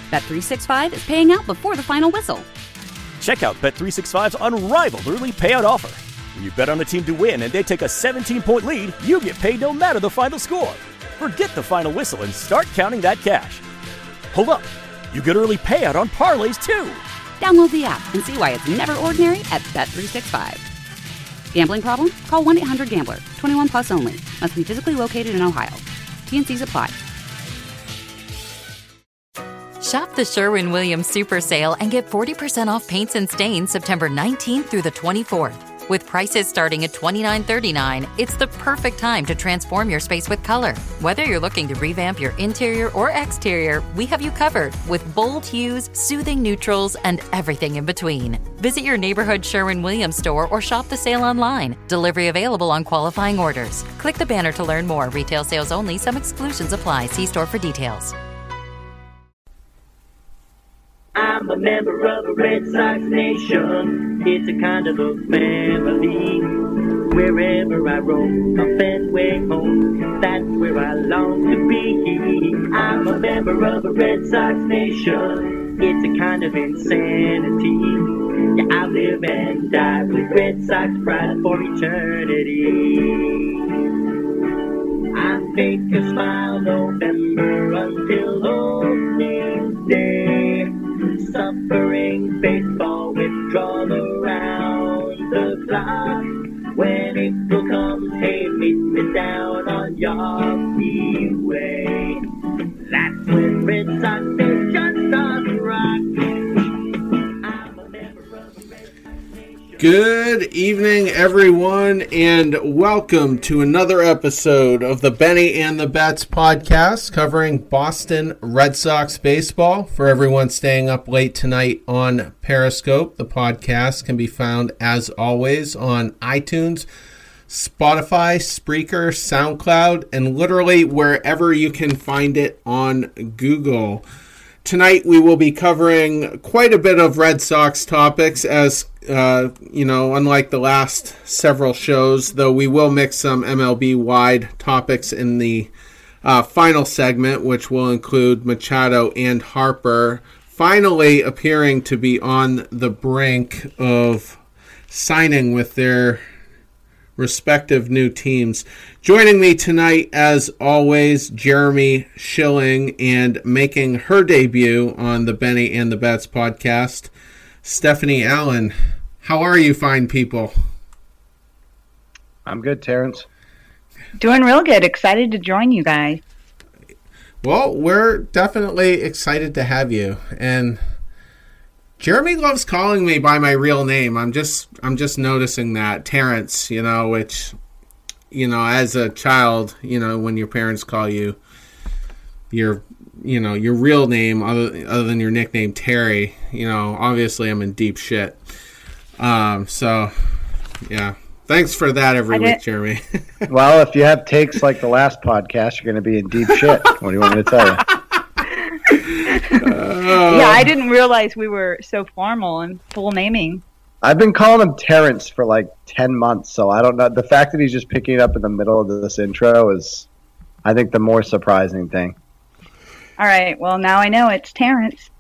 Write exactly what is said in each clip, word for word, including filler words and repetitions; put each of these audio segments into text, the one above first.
Bet three sixty-five is paying out before the final whistle. Check out Bet three sixty-five's unrivaled early payout offer. When you bet on a team to win and they take a seventeen-point lead, you get paid no matter the final score. Forget the final whistle and start counting that cash. Hold up. You get early payout on parlays, too. Download the app and see why it's never ordinary at Bet three sixty-five. Gambling problem? Call one eight hundred gambler. twenty-one plus only. Must be physically located in Ohio. T and C's apply. Shop the Sherwin-Williams Super Sale and get forty percent off paints and stains September nineteenth through the twenty-fourth. With prices starting at twenty-nine thirty-nine, it's the perfect time to transform your space with color. Whether you're looking to revamp your interior or exterior, we have you covered with bold hues, soothing neutrals, and everything in between. Visit your neighborhood Sherwin-Williams store or shop the sale online. Delivery available on qualifying orders. Click the banner to learn more. Retail sales only. Some exclusions apply. See store for details. I'm a member of a Red Sox nation. It's a kind of a family. Wherever I roam, a Fenway home, that's where I long to be. I'm a member of a Red Sox nation. It's a kind of insanity. Yeah, I live and die with Red Sox pride for eternity. I make a smile November until opening day. Suffering baseball withdrawal around the clock. When April comes, hey, meet me down on Yawkey Way. That's when Red Sox Nation starts to rock. I'm a member of the Red Sox Nation. Good evening, everyone, and welcome to another episode of the Benny and the Bets podcast covering Boston Red Sox baseball. For everyone staying up late tonight on Periscope, the podcast can be found, as always, on iTunes, Spotify, Spreaker, SoundCloud, and literally wherever you can find it on Google. Tonight we will be covering quite a bit of Red Sox topics, as, uh, you know, unlike the last several shows, though we will mix some M L B-wide topics in the uh, final segment, which will include Machado and Harper finally appearing to be on the brink of signing with their respective new teams. Joining me tonight, as always, Jeremy Schilling, and making her debut on the Benny and the Bets podcast, Stephanie Allen. How are you, fine people? I'm good, Terrence. Doing real good. Excited to join you guys. Well, we're definitely excited to have you. And Jeremy loves calling me by my real name. I'm just I'm just noticing that. Terrence, you know, which, you know, as a child, you know, when your parents call you your, you know, your real name other, other than your nickname Terry, you know, obviously I'm in deep shit. Um, so, yeah. Thanks for that every week, Jeremy. Well, if you have takes like the last podcast, you're going to be in deep shit. What do you want me to tell you? Uh, yeah, I didn't realize we were so formal and full naming. I've been calling him Terrence for like ten months, so I don't know. The fact that he's just picking it up in the middle of this intro is, I think, the more surprising thing. All right, well, now I know it's Terrence.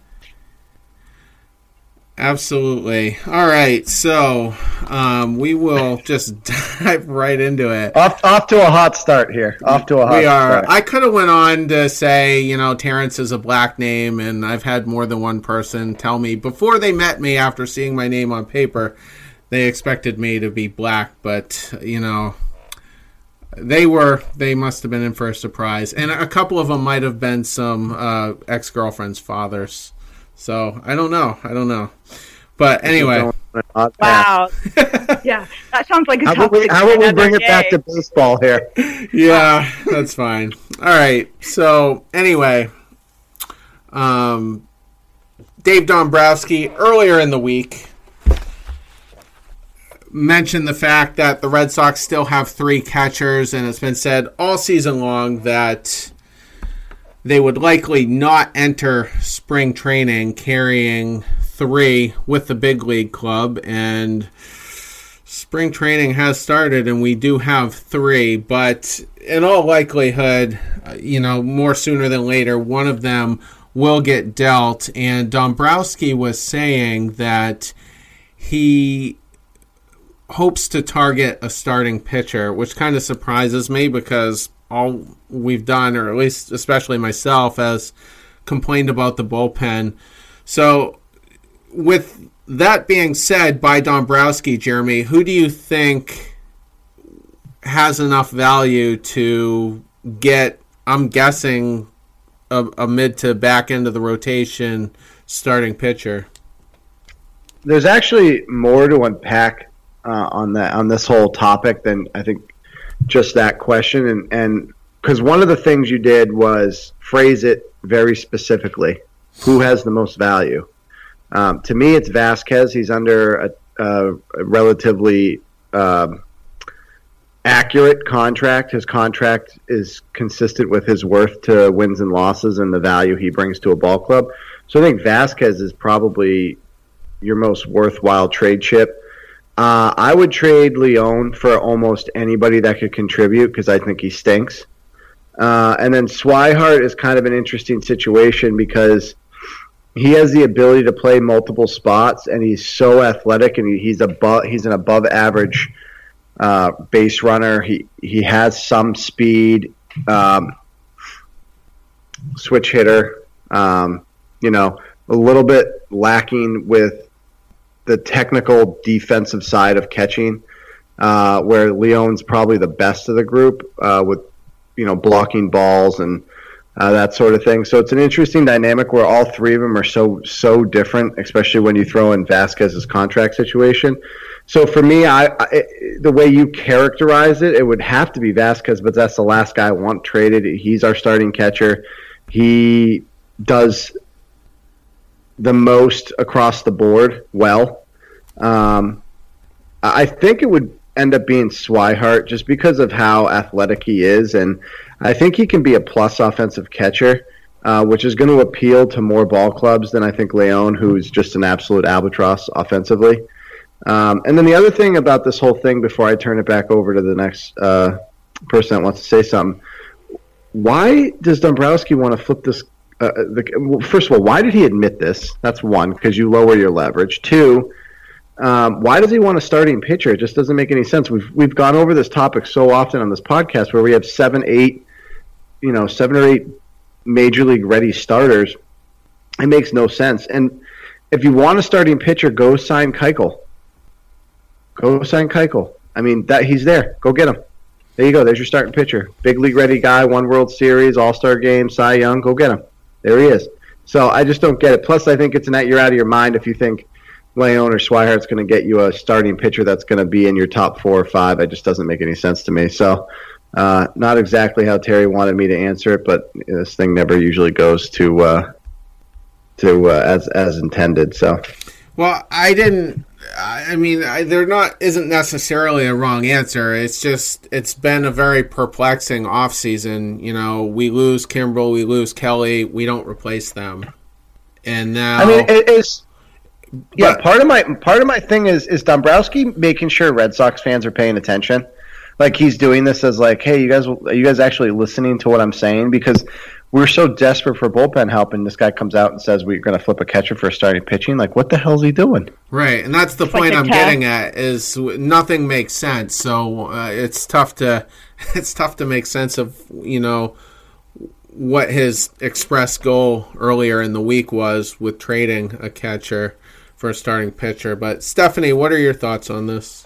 Absolutely. All right, so um, we will just dive right into it. Off, off to a hot start here. Off to a hot we are. start. I could have went on to say, you know, Terrence is a black name, and I've had more than one person tell me before they met me after seeing my name on paper, they expected me to be black, but, you know, they were. They must have been in for a surprise, and a couple of them might have been some uh, ex-girlfriend's fathers. So, I don't know. I don't know. But anyway. Wow. Yeah, that sounds like a How topic. about we, how about we bring day. it back to baseball here? Yeah, that's fine. All right. So, anyway. Um, Dave Dombrowski, earlier in the week, mentioned the fact that the Red Sox still have three catchers, and it's been said all season long that they would likely not enter spring training carrying three with the big league club, and spring training has started and we do have three, but in all likelihood, you know, more sooner than later, one of them will get dealt. And Dombrowski was saying that he hopes to target a starting pitcher, which kind of surprises me because all we've done, or at least especially myself, has complained about the bullpen. So with that being said by Dombrowski, Jeremy, who do you think has enough value to get, I'm guessing, a, a mid to back end of the rotation starting pitcher? There's actually more to unpack uh, on that on this whole topic than I think just that question, and and because one of the things you did was phrase it very specifically. Who has the most value? Um, to me, it's Vasquez. He's under a, a, a relatively um, accurate contract. His contract is consistent with his worth to wins and losses and the value he brings to a ball club. So I think Vasquez is probably your most worthwhile trade chip. Uh, I would trade Leon for almost anybody that could contribute because I think he stinks. Uh, and then Swihart is kind of an interesting situation because he has the ability to play multiple spots, and he's so athletic, and he, he's above he's an above average uh, base runner. He he has some speed, um, switch hitter. Um, you know, a little bit lacking with the technical defensive side of catching, uh, where Leon's probably the best of the group uh, with, you know, blocking balls and uh, that sort of thing. So it's an interesting dynamic where all three of them are so so different, especially when you throw in Vasquez's contract situation. So for me, I, I the way you characterize it, it would have to be Vasquez, but that's the last guy I want traded. He's our starting catcher. He does the most across the board well. Um, I think it would end up being Swihart just because of how athletic he is, and I think he can be a plus offensive catcher, uh, which is going to appeal to more ball clubs than I think Leon, who's just an absolute albatross offensively. Um, and then the other thing about this whole thing, before I turn it back over to the next uh, person that wants to say something, why does Dombrowski want to flip this? Uh, the, well, first of all, why did he admit this? That's one, because you lower your leverage. Two, um, why does he want a starting pitcher? It just doesn't make any sense. We've we've gone over this topic so often on this podcast where we have seven, eight, you know, seven or eight major league ready starters. It makes no sense. And if you want a starting pitcher, go sign Keuchel. Go sign Keuchel. I mean, that he's there. Go get him. There you go. There's your starting pitcher. Big league ready guy, won World Series, All-Star game, Cy Young. Go get him. There he is. So I just don't get it. Plus, I think it's an you're out of your mind if you think Leon or Swihart's going to get you a starting pitcher that's going to be in your top four or five. It just doesn't make any sense to me. So uh, not exactly how Terry wanted me to answer it, but this thing never usually goes to uh, to uh, as as intended. So, well, I didn't. I mean, I, there not isn't necessarily a wrong answer. It's just it's been a very perplexing offseason. You know, we lose Kimbrel, we lose Kelly, we don't replace them, and now I mean, it is. Yeah, but, part of my part of my thing is is Dombrowski making sure Red Sox fans are paying attention. Like he's doing this as like, hey, you guys, are you guys actually listening to what I'm saying? Because we're so desperate for bullpen help, and this guy comes out and says we're going to flip a catcher for starting pitching. Like, what the hell is he doing? Right, and that's the it's point like I'm getting at. Is nothing makes sense, so uh, it's tough to it's tough to make sense of you know what his express goal earlier in the week was with trading a catcher for a starting pitcher. But Stephanie, what are your thoughts on this?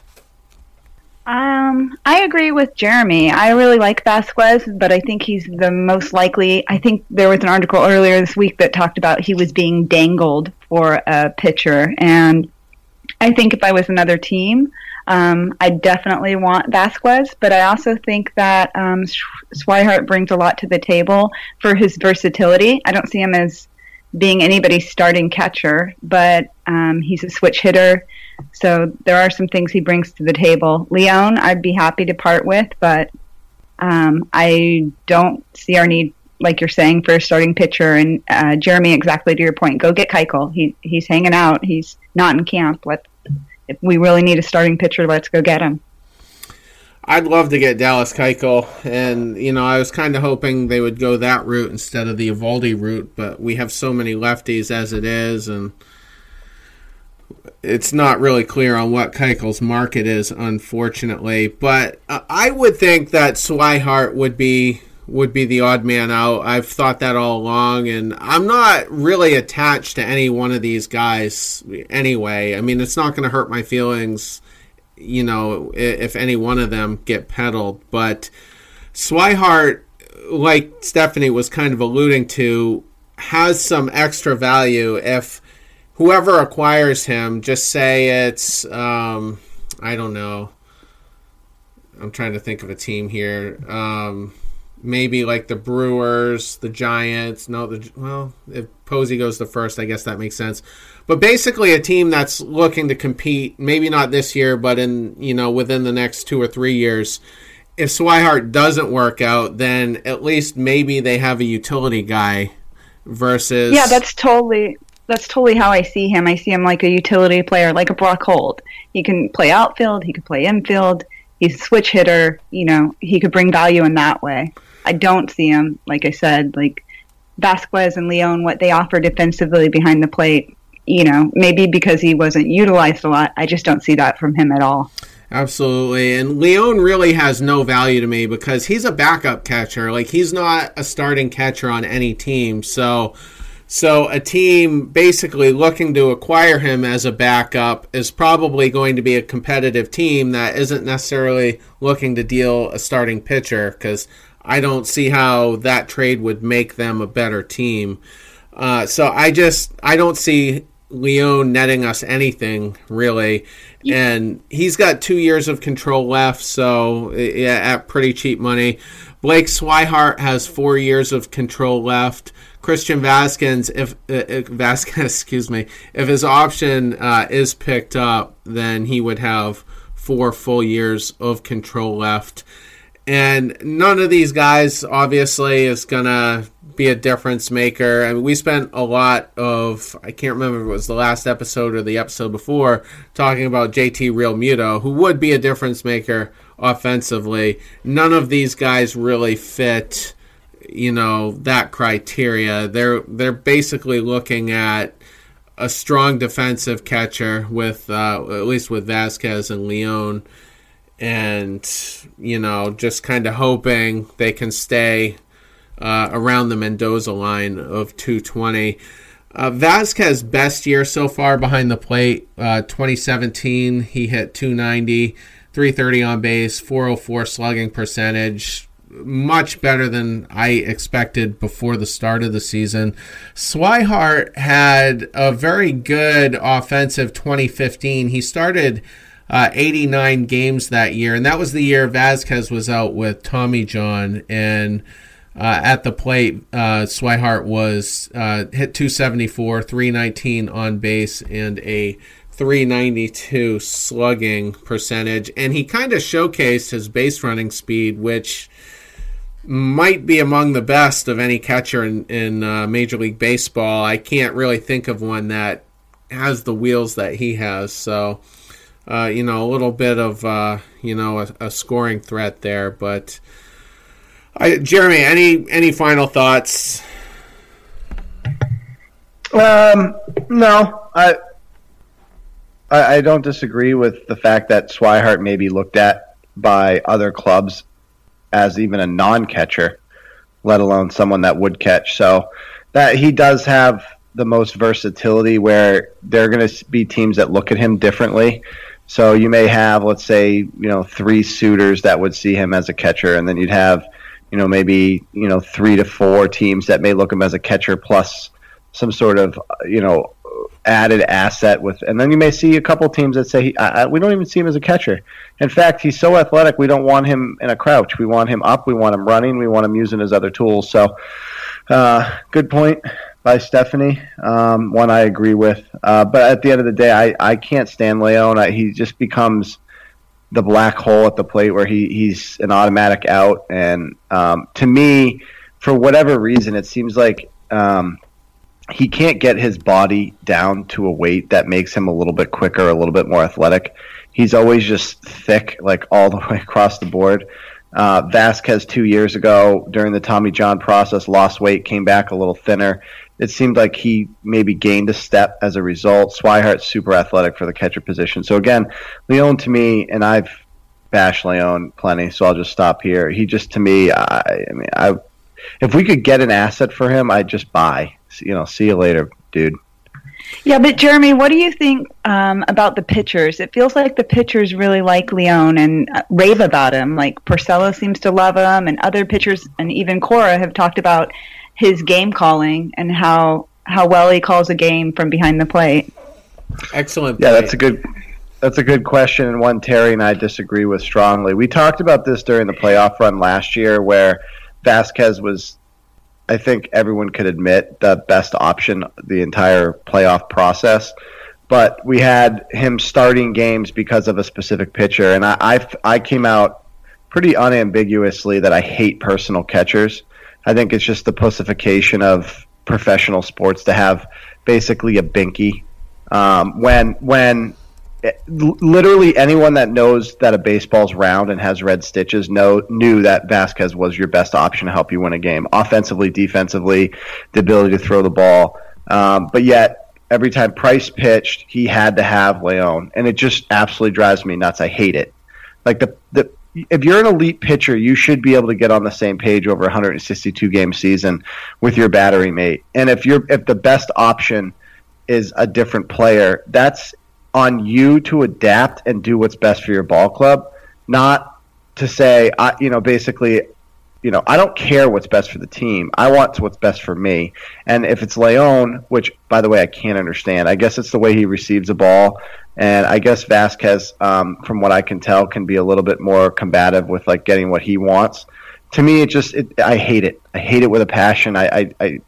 Um, I agree with Jeremy. I really like Vasquez, but I think he's the most likely. I think there was an article earlier this week that talked about he was being dangled for a pitcher. And I think if I was another team, um, I definitely want Vasquez. But I also think that um, Swihart brings a lot to the table for his versatility. I don't see him as being anybody's starting catcher, but um, he's a switch hitter. So there are some things he brings to the table. Leon, I'd be happy to part with, but um, I don't see our need, like you're saying, for a starting pitcher. And uh, Jeremy, exactly to your point, go get Keuchel. He he's hanging out. He's not in camp. Let if we really need a starting pitcher, let's go get him. I'd love to get Dallas Keuchel, and, you know, I was kind of hoping they would go that route instead of the Eovaldi route, but we have so many lefties as it is, and it's not really clear on what Keuchel's market is, unfortunately. But uh, I would think that Swihart would be would be the odd man out. I've thought that all along, and I'm not really attached to any one of these guys anyway. I mean, it's not going to hurt my feelings, you know, if any one of them get peddled. But Swihart, like Stephanie was kind of alluding to, has some extra value if whoever acquires him, just say it's, um, I don't know, I'm trying to think of a team here, um, maybe like the Brewers, the Giants, no, the well, if Posey goes to first, I guess that makes sense. But basically a team that's looking to compete, maybe not this year, but in, you know, within the next two or three years. If Swihart doesn't work out, then at least maybe they have a utility guy versus... Yeah, that's totally... That's totally how I see him. I see him like a utility player, like a Brock Holt. He can play outfield. He can play infield. He's a switch hitter. You know, he could bring value in that way. I don't see him, like I said, like Vasquez and Leon, what they offer defensively behind the plate, you know, maybe because he wasn't utilized a lot. I just don't see that from him at all. Absolutely. And Leon really has no value to me because he's a backup catcher. Like, he's not a starting catcher on any team. So... So a team basically looking to acquire him as a backup is probably going to be a competitive team that isn't necessarily looking to deal a starting pitcher, because I don't see how that trade would make them a better team. Uh, so I just I don't see Leon netting us anything, really. And he's got two years of control left, so yeah, at pretty cheap money. Blake Swihart has four years of control left. Christian Vasquez, if, if Vasquez, excuse me, if his option uh, is picked up, then he would have four full years of control left. And none of these guys, obviously, is gonna be a difference maker. I mean, we spent a lot of, I can't remember if it was the last episode or the episode before, talking about J T Realmuto, who would be a difference maker offensively. None of these guys really fit, you know, that criteria. They're they're basically looking at a strong defensive catcher with uh, at least with Vasquez and Leon, and you know, just kind of hoping they can stay uh, around the Mendoza line of two twenty. Uh, Vasquez's best year so far behind the plate, uh, twenty seventeen, he hit two ninety, three thirty on base, four oh four slugging percentage. Much better than I expected before the start of the season. Swihart had a very good offensive twenty fifteen. He started uh, eighty-nine games that year, and that was the year Vasquez was out with Tommy John. And uh, at the plate, uh, Swihart was uh, hit two seventy-four, three nineteen on base, and a three ninety-two slugging percentage. And he kind of showcased his base running speed, which might be among the best of any catcher in, in uh, Major League Baseball. I can't really think of one that has the wheels that he has. So, uh, you know, a little bit of, uh, you know, a, a scoring threat there. But, I, Jeremy, any any final thoughts? Um, no, I, I I don't disagree with the fact that Swihart may be looked at by other clubs as even a non-catcher, let alone someone that would catch. So that he does have the most versatility where there are going to be teams that look at him differently. So you may have, let's say, you know, three suitors that would see him as a catcher, and then you'd have, you know, maybe, you know, three to four teams that may look him as a catcher plus some sort of, you know, added asset with, and then you may see a couple teams that say he, I, we don't even see him as a catcher. In fact, he's so athletic, we don't want him in a crouch. We want him up, we want him running, we want him using his other tools. So, uh, good point by Stephanie. Um, one I agree with. Uh, but at the end of the day, I, I can't stand Leon. I, he just becomes the black hole at the plate where he, he's an automatic out. And um, to me, for whatever reason, it seems like um, he can't get his body down to a weight that makes him a little bit quicker, a little bit more athletic. he's always just thick, like all the way across the board. Uh, Vasquez two years ago during the Tommy John process lost weight, came back a little thinner. It seemed like he maybe gained a step as a result. Swihart's super athletic for the catcher position. So again, Leon to me, and I've bashed Leon plenty, so I'll just stop here. He just to me, I, I mean, I if we could get an asset for him, I'd just buy. You know, see you later, dude. Yeah, but Jeremy, what do you think um, about the pitchers? It feels like the pitchers really like Leon and uh, rave about him. Like Porcello seems to love him, and other pitchers, and even Cora have talked about his game calling and how how well he calls a game from behind the plate. Excellent. Yeah, that's a good that's a good question, and one Terry and I disagree with strongly. We talked about this during the playoff run last year, where Vasquez was, I think everyone could admit, the best option the entire playoff process. But we had him starting games because of a specific pitcher, and I, I, I came out pretty unambiguously that I hate personal catchers. I think it's just the pussification of professional sports to have basically a binky. Um, when when it, literally anyone that knows that a baseball's round and has red stitches know knew that Vasquez was your best option to help you win a game, offensively, defensively, the ability to throw the ball. Um, but yet, every time Price pitched, he had to have Leon, and it just absolutely drives me nuts. I hate it. Like the the if you're an elite pitcher, you should be able to get on the same page over a one hundred sixty-two game season with your battery mate. And if you're if the best option is a different player, that's on you to adapt and do what's best for your ball club, not to say, I, you know, basically, you know, I don't care what's best for the team. I want what's best for me. And if it's Leon, which, by the way, I can't understand. I guess it's the way he receives a ball. And I guess Vasquez, um, from what I can tell, can be a little bit more combative with like getting what he wants. To me, it just, it, I hate it. I hate it with a passion. I, I,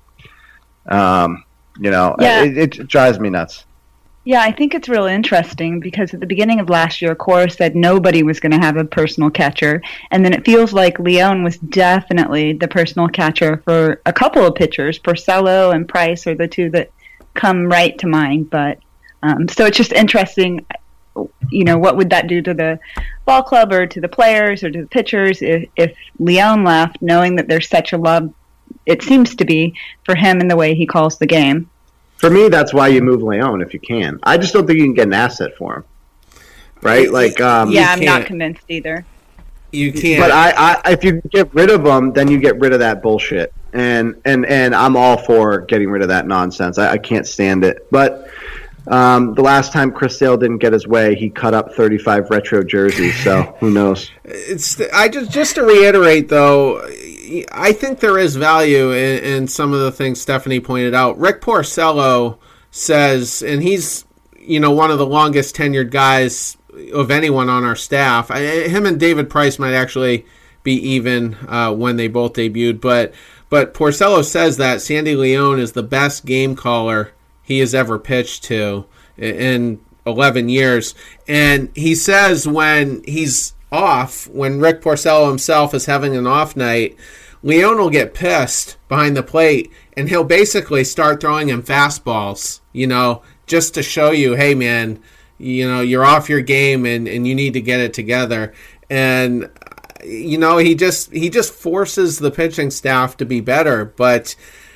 I um, you know, yeah. it, it drives me nuts. Yeah, I think it's real interesting because at the beginning of last year, Cora said nobody was going to have a personal catcher. And then it feels like Leon was definitely the personal catcher for a couple of pitchers. Porcello and Price are the two that come right to mind. But um, so it's just interesting, you know, what would that do to the ball club or to the players or to the pitchers if, if Leon left, knowing that there's such a love, it seems to be, for him and the way he calls the game. For me, that's why you move Leon if you can. I just don't think you can get an asset for him, right? Like, um, yeah, I'm not convinced either. You can't. But I, I, if you get rid of him, then you get rid of that bullshit, and and and I'm all for getting rid of that nonsense. I, I can't stand it. But um, the last time Chris Sale didn't get his way, he cut up thirty-five retro jerseys. So who knows? It's I just just to reiterate though. I think there is value in, in some of the things Stephanie pointed out. Rick Porcello says, and he's, you know, one of the longest tenured guys of anyone on our staff. I, him and David Price might actually be even uh, when they both debuted, but but Porcello says that Sandy Leon is the best game caller he has ever pitched to in eleven years. And he says when he's off, when Rick Porcello himself is having an off night, Leon will get pissed behind the plate, and he'll basically start throwing him fastballs, you know, just to show you, hey, man, you know, you're off your game and, and you need to get it together. And, you know, he just he just forces the pitching staff to be better, but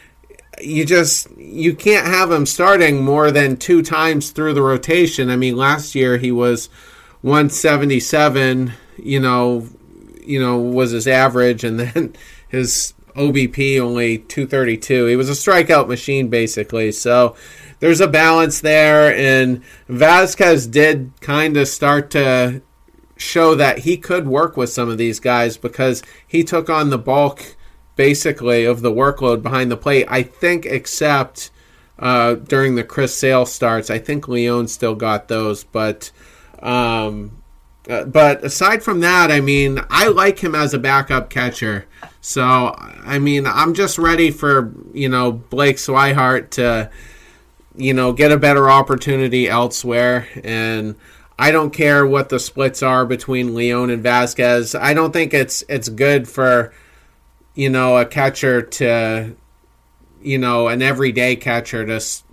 you just you can't have him starting more than two times through the rotation. I mean, last year he was one seventy-seven, you know, you know, was his average, and then his O B P only two thirty-two. He was a strikeout machine, basically. So there's a balance there, and Vasquez did kind of start to show that he could work with some of these guys because he took on the bulk, basically, of the workload behind the plate. I think except uh, during the Chris Sale starts. I think Leon still got those, but... Um, Uh, but aside from that, I mean, I like him as a backup catcher. So, I mean, I'm just ready for, you know, Blake Swihart to, you know, get a better opportunity elsewhere. And I don't care what the splits are between Leon and Vasquez. I don't think it's it's good for, you know, a catcher to, you know, an everyday catcher to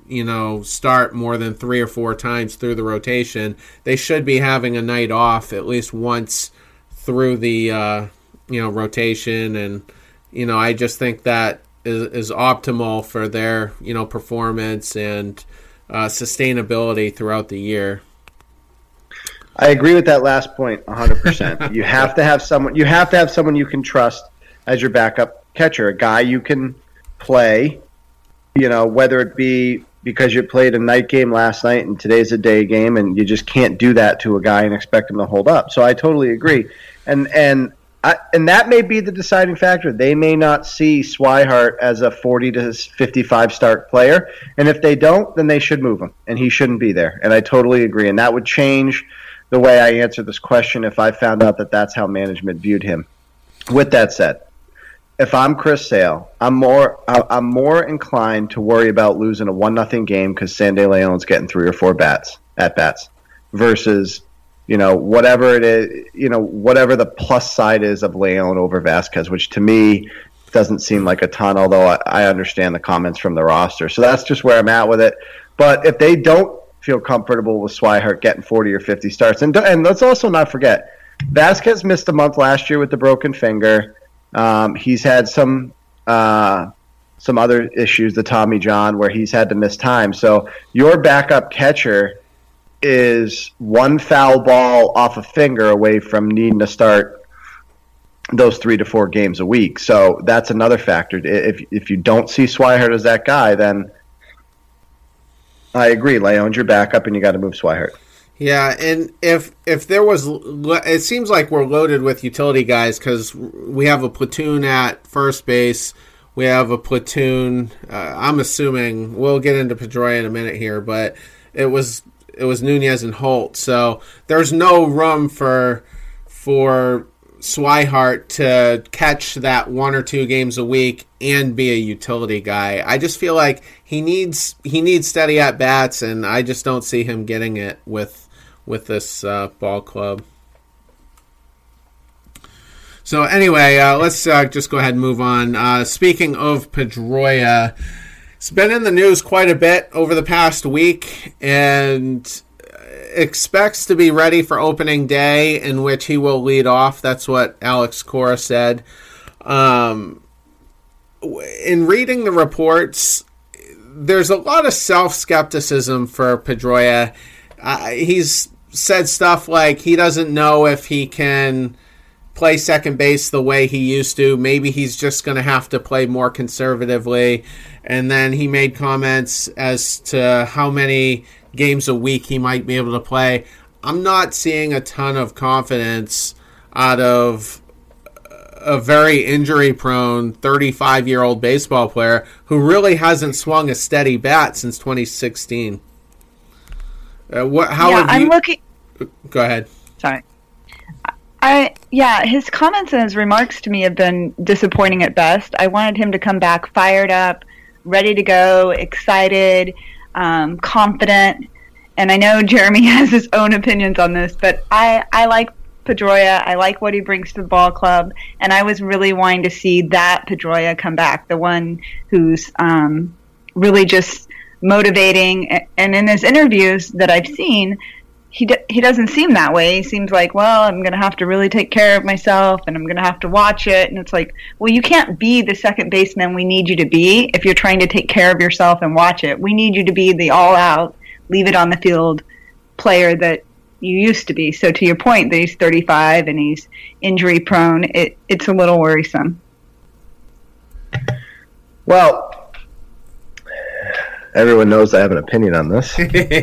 you know, start more than three or four times through the rotation. They should be having a night off at least once through the, uh, you know, rotation. And, you know, I just think that is, is optimal for their, you know, performance and uh, sustainability throughout the year. I agree with that last point one hundred percent. You have to have someone you have to have someone you can trust as your backup catcher, a guy you can play, you know, whether it be because you played a night game last night and today's a day game, and you just can't do that to a guy and expect him to hold up. So I totally agree. And and I, and that may be the deciding factor. They may not see Swihart as a forty to fifty-five start player, and if they don't, then they should move him, and he shouldn't be there. And I totally agree. And that would change the way I answer this question if I found out that that's how management viewed him. With that said, if I'm Chris Sale, I'm more I'm more inclined to worry about losing a one nothing game because Sandy Leon's getting three or four bats at bats versus, you know, whatever it is, you know, whatever the plus side is of Leon over Vasquez, which to me doesn't seem like a ton, although I, I understand the comments from the roster. So that's just where I'm at with it. But if they don't feel comfortable with Swihart getting forty or fifty starts, and and let's also not forget, Vasquez missed a month last year with the broken finger. Um, he's had some uh, some other issues, the Tommy John, where he's had to miss time. So your backup catcher is one foul ball off a finger away from needing to start those three to four games a week. So that's another factor. If if you don't see Swihart as that guy, then I agree. Leon's your backup, and you got to move Swihart. Yeah, and if if there was, it seems like we're loaded with utility guys because we have a platoon at first base. We have a platoon. Uh, I'm assuming we'll get into Pedroia in a minute here, but it was it was Nunez and Holt. So there's no room for for Swihart to catch that one or two games a week and be a utility guy. I just feel like he needs he needs steady at bats, and I just don't see him getting it with with this uh, ball club. So anyway, uh, let's uh, just go ahead and move on. Uh, speaking of Pedroia, it's been in the news quite a bit over the past week, and expects to be ready for opening day, in which he will lead off. That's what Alex Cora said. Um, in reading the reports, there's a lot of self-skepticism for Pedroia. Uh, he's said stuff like he doesn't know if he can play second base the way he used to. Maybe he's just going to have to play more conservatively. And then he made comments as to how many games a week he might be able to play. I'm not seeing a ton of confidence out of a very injury-prone thirty-five-year-old baseball player who really hasn't swung a steady bat since twenty sixteen. Uh, what? How yeah, have I'm you... looking. Go ahead. Sorry. I yeah, his comments and his remarks to me have been disappointing at best. I wanted him to come back fired up, ready to go, excited, um, confident. And I know Jeremy has his own opinions on this, but I, I like Pedroia. I like what he brings to the ball club, and I was really wanting to see that Pedroia come back, the one who's um, really just motivating. And in his interviews that I've seen, he d- he doesn't seem that way. He seems like, well, I'm going to have to really take care of myself, and I'm going to have to watch it. And it's like, well, you can't be the second baseman we need you to be if you're trying to take care of yourself and watch it. We need you to be the all-out, leave it on the field player that you used to be. So to your point that he's thirty-five and he's injury prone, it, it's a little worrisome. Well, everyone knows I have an opinion on this.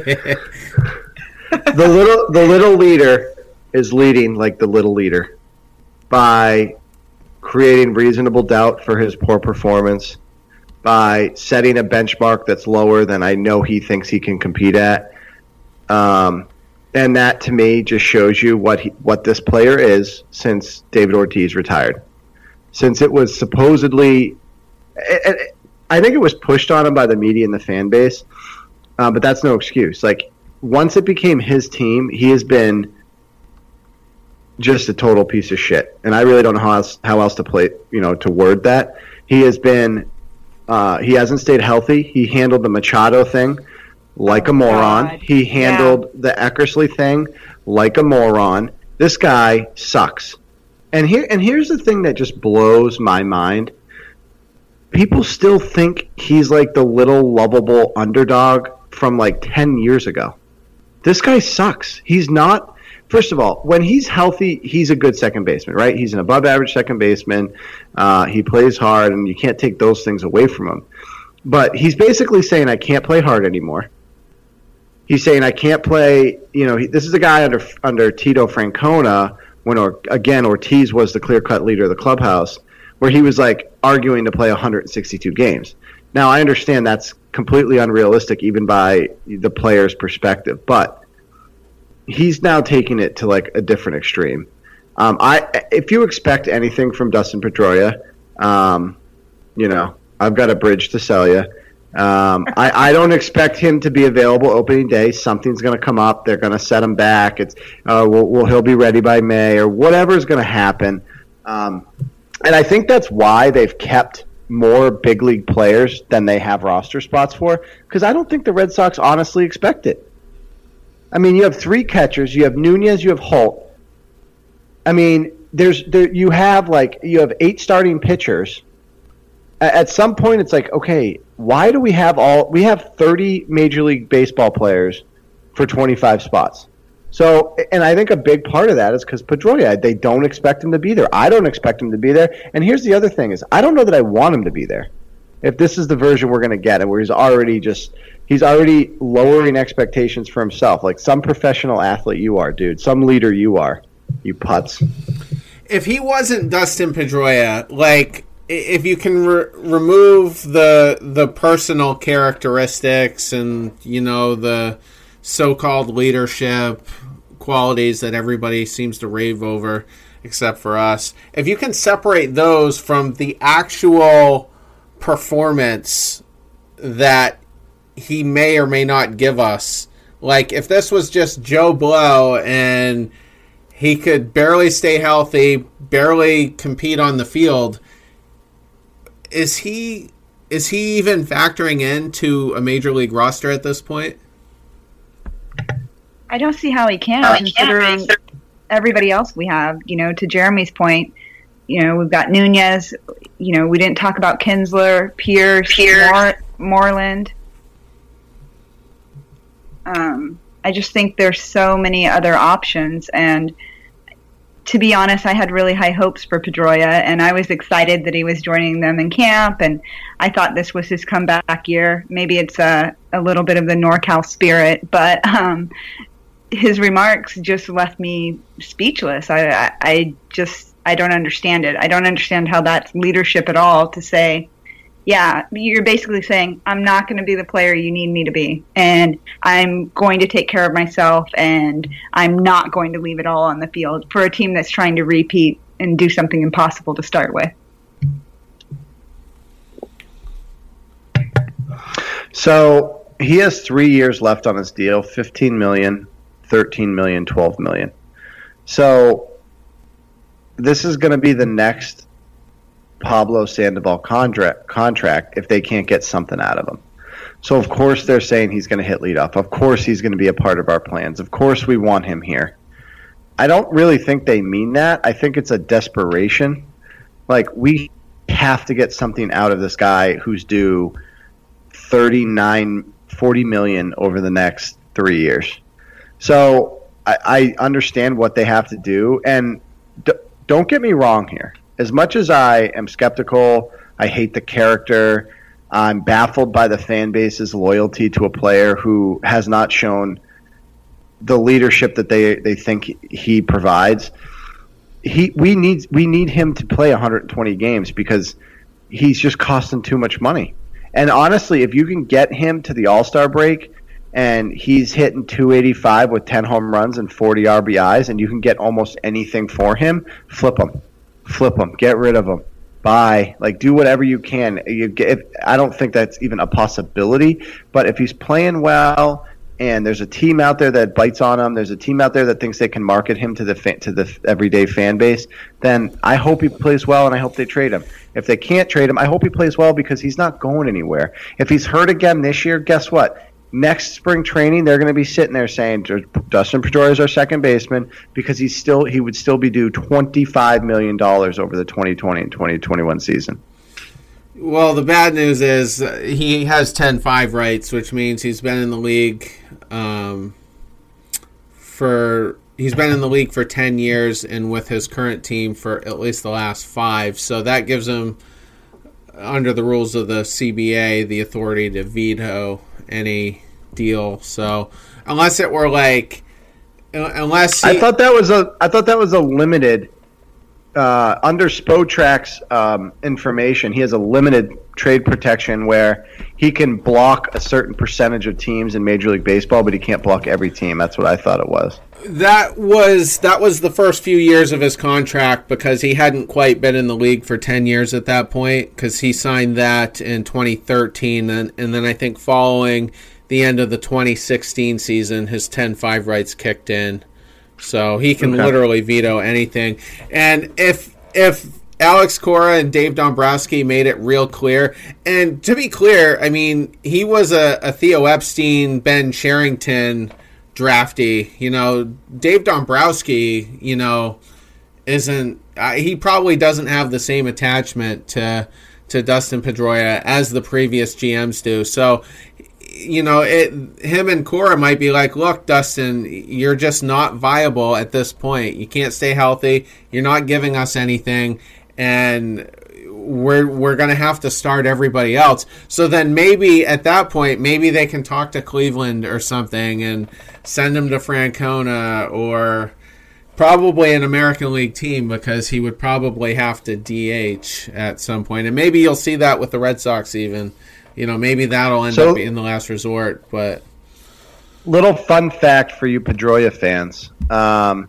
The little the little leader is leading like the little leader by creating reasonable doubt for his poor performance, by setting a benchmark that's lower than I know he thinks he can compete at. Um, and that, to me, just shows you what he, what this player is since David Ortiz retired. Since it was supposedly... It, it, I think it was pushed on him by the media and the fan base, uh, but that's no excuse. Like, once it became his team, he has been just a total piece of shit. And I really don't know how else, how else to play, you know, to word that. He has been Uh, he hasn't stayed healthy. He handled the Machado thing like oh, a moron. God. He handled yeah. the Eckersley thing like a moron. This guy sucks. And here and here's the thing that just blows my mind. People still think he's like the little lovable underdog from like ten years ago. This guy sucks. He's not. First of all, when he's healthy, he's a good second baseman, right? He's an above-average second baseman. Uh, he plays hard, and you can't take those things away from him. But he's basically saying, I can't play hard anymore. He's saying, I can't play, you know, he, this is a guy under under Tito Francona, when, or, again, Ortiz was the clear-cut leader of the clubhouse, where he was, like, arguing to play one hundred sixty-two games. Now, I understand that's completely unrealistic, even by the player's perspective, but he's now taking it to like a different extreme. Um, I if you expect anything from Dustin Pedroia, um, you know, I've got a bridge to sell you. Um, I, I don't expect him to be available opening day. Something's going to come up. They're going to set him back. It's uh, well, well, he'll be ready by May or whatever is going to happen. Um, and I think that's why they've kept more big league players than they have roster spots for, because I don't think the Red Sox honestly expect it. I mean, you have three catchers. You have Nunez. You have Holt. I mean, there's there. You have like you have eight starting pitchers. At, at some point, it's like, okay, why do we have all? We have thirty Major League Baseball players for twenty-five spots. So, and I think a big part of that is because Pedroia, they don't expect him to be there. I don't expect him to be there. And here's the other thing: is I don't know that I want him to be there. If this is the version we're going to get, and where he's already just. He's already lowering expectations for himself. Like some professional athlete you are, dude. Some leader you are, you putz. If he wasn't Dustin Pedroia, like if you can re- remove the the personal characteristics and, you know, the so-called leadership qualities that everybody seems to rave over, except for us. If you can separate those from the actual performance that he may or may not give us. Like, if this was just Joe Blow and he could barely stay healthy, barely compete on the field, is he is he even factoring into a major league roster at this point? I don't see how he can, oh, considering can. everybody else we have. You know, to Jeremy's point, you know, we've got Nunez. You know, we didn't talk about Kinsler, Pierce, Pierce. Moore, Moreland. Um, I just think there's so many other options, and to be honest, I had really high hopes for Pedroia, and I was excited that he was joining them in camp, and I thought this was his comeback year. Maybe it's a, a little bit of the NorCal spirit, but um, his remarks just left me speechless. I, I, I just, I don't understand it. I don't understand how that's leadership at all to say, yeah, you're basically saying, I'm not going to be the player you need me to be, and I'm going to take care of myself, and I'm not going to leave it all on the field for a team that's trying to repeat and do something impossible to start with. So he has three years left on his deal, fifteen million dollars, thirteen million dollars, twelve million dollars. So this is going to be the next Pablo Sandoval contract contract if they can't get something out of him. So of course they're saying he's going to hit leadoff. Of course he's going to be a part of our plans. Of course we want him here. I don't really think they mean that. I think it's a desperation. Like, we have to get something out of this guy who's due thirty-nine, forty million over the next three years. So I, I understand what they have to do. And d- don't get me wrong here. As much as I am skeptical, I hate the character, I'm baffled by the fan base's loyalty to a player who has not shown the leadership that they, they think he provides. He we need we need him to play one hundred twenty games because he's just costing too much money. And honestly, if you can get him to the All-Star break and he's hitting two eighty-five with ten home runs and forty R B Is and you can get almost anything for him, flip him. Flip him. Get rid of him. Bye. Like, do whatever you can. You get, I don't think that's even a possibility. But if he's playing well and there's a team out there that bites on him, there's a team out there that thinks they can market him to the fa- to the everyday fan base, then I hope he plays well, and I hope they trade him. If they can't trade him, I hope he plays well because he's not going anywhere. If he's hurt again this year, guess what? Next spring training, they're going to be sitting there saying Dustin Pedroia is our second baseman because he's still he would still be due twenty-five million dollars over the twenty twenty and twenty twenty-one season. Well, the bad news is uh, he has ten five rights, which means he's been in the league um, for he's been in the league for ten years, and with his current team for at least the last five. So that gives him, under the rules of the C B A, the authority to veto any deal. So unless it were like, unless he, I thought that was a I thought that was a limited uh, under Spotrac's um, information. He has a limited trade protection where he can block a certain percentage of teams in Major League Baseball, but he can't block every team. That's what I thought it was. That was that was the first few years of his contract because he hadn't quite been in the league for ten years at that point because he signed that in twenty thirteen, and, and then I think following the end of the twenty sixteen season, his ten five rights kicked in. So he can okay. literally veto anything. And if if Alex Cora and Dave Dombrowski made it real clear, and to be clear, I mean, he was a, a Theo Epstein, Ben Cherington drafty. You know, Dave Dombrowski, you know, isn't uh, he probably doesn't have the same attachment to to Dustin Pedroia as the previous G Ms do. So, you know, it him and Cora might be like, look, Dustin, you're just not viable at this point. You can't stay healthy. You're not giving us anything, and we're we're going to have to start everybody else. So then maybe at that point, maybe they can talk to Cleveland or something and send him to Francona or probably an American League team because he would probably have to D H at some point. And maybe you'll see that with the Red Sox even. You know, maybe that'll end so, up being the last resort. But little fun fact for you Pedroia fans. Um,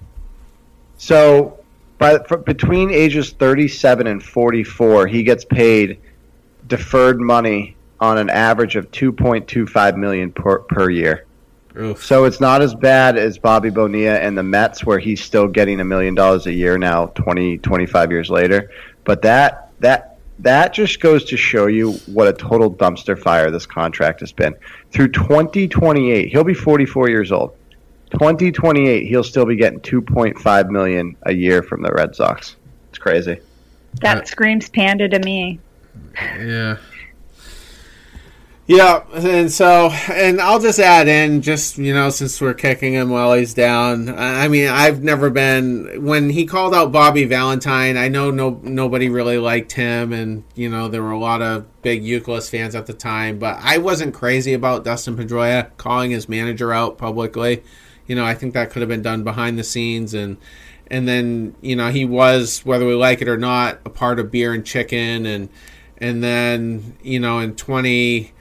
so by, for, between ages thirty-seven and forty-four, he gets paid deferred money on an average of two point two five million dollars per, per year. Oof. So it's not as bad as Bobby Bonilla and the Mets, where he's still getting a million dollars a year now, twenty, twenty-five years later. But that that that just goes to show you what a total dumpster fire this contract has been. Through twenty twenty-eight, he'll be forty-four years old. twenty twenty-eight, he'll still be getting two point five million dollars a year from the Red Sox. It's crazy. That uh, screams Panda to me. Yeah. Yeah, and so, and I'll just add in, just, you know, since we're kicking him while he's down, I mean, I've never been, when he called out Bobby Valentine, I know no nobody really liked him, and, you know, there were a lot of big Youkilis fans at the time, but I wasn't crazy about Dustin Pedroia calling his manager out publicly. You know, I think that could have been done behind the scenes, and and then, you know, he was, whether we like it or not, a part of Beer and Chicken, and, and then, you know, in twenty...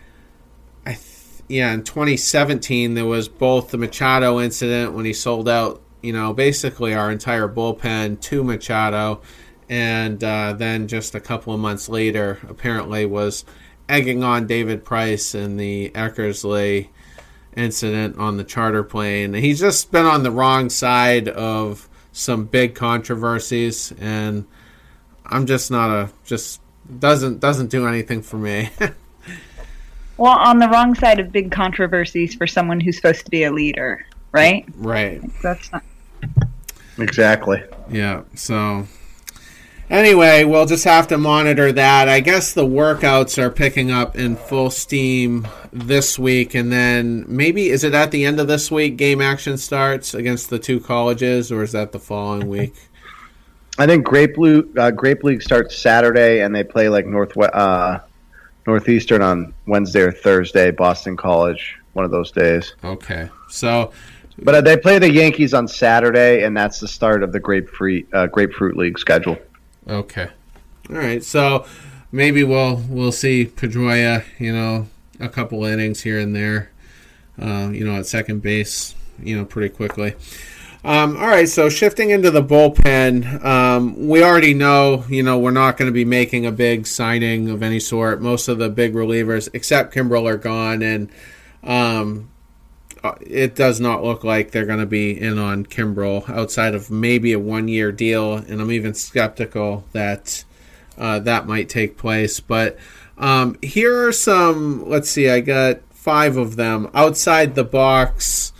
Yeah, in twenty seventeen, there was both the Machado incident when he sold out, you know, basically our entire bullpen to Machado, and uh, then just a couple of months later, apparently was egging on David Price in the Eckersley incident on the charter plane. He's just been on the wrong side of some big controversies, and I'm just not a, just doesn't doesn't do anything for me. Well, on the wrong side of big controversies for someone who's supposed to be a leader, right? Right. That's not exactly. Yeah. So anyway, we'll just have to monitor that. I guess the workouts are picking up in full steam this week, and then maybe is it at the end of this week game action starts against the two colleges, or is that the following week? I think Grape League, uh, Grape League starts Saturday, and they play like Northwest. Uh, Northeastern on Wednesday or Thursday, Boston College, one of those days. Okay. So, but they play the Yankees on Saturday, and that's the start of the Grapefruit uh, Grapefruit League schedule. Okay. All right. So maybe we'll we'll see Pedroia, you know, a couple innings here and there, uh, you know, at second base, you know, pretty quickly. Um, all right, so shifting into the bullpen, um, we already know, you know, we're not going to be making a big signing of any sort. Most of the big relievers, except Kimbrel, are gone, and um, it does not look like they're going to be in on Kimbrel outside of maybe a one-year deal, and I'm even skeptical that uh, that might take place. But um, here are some, let's see, I got five of them, outside the box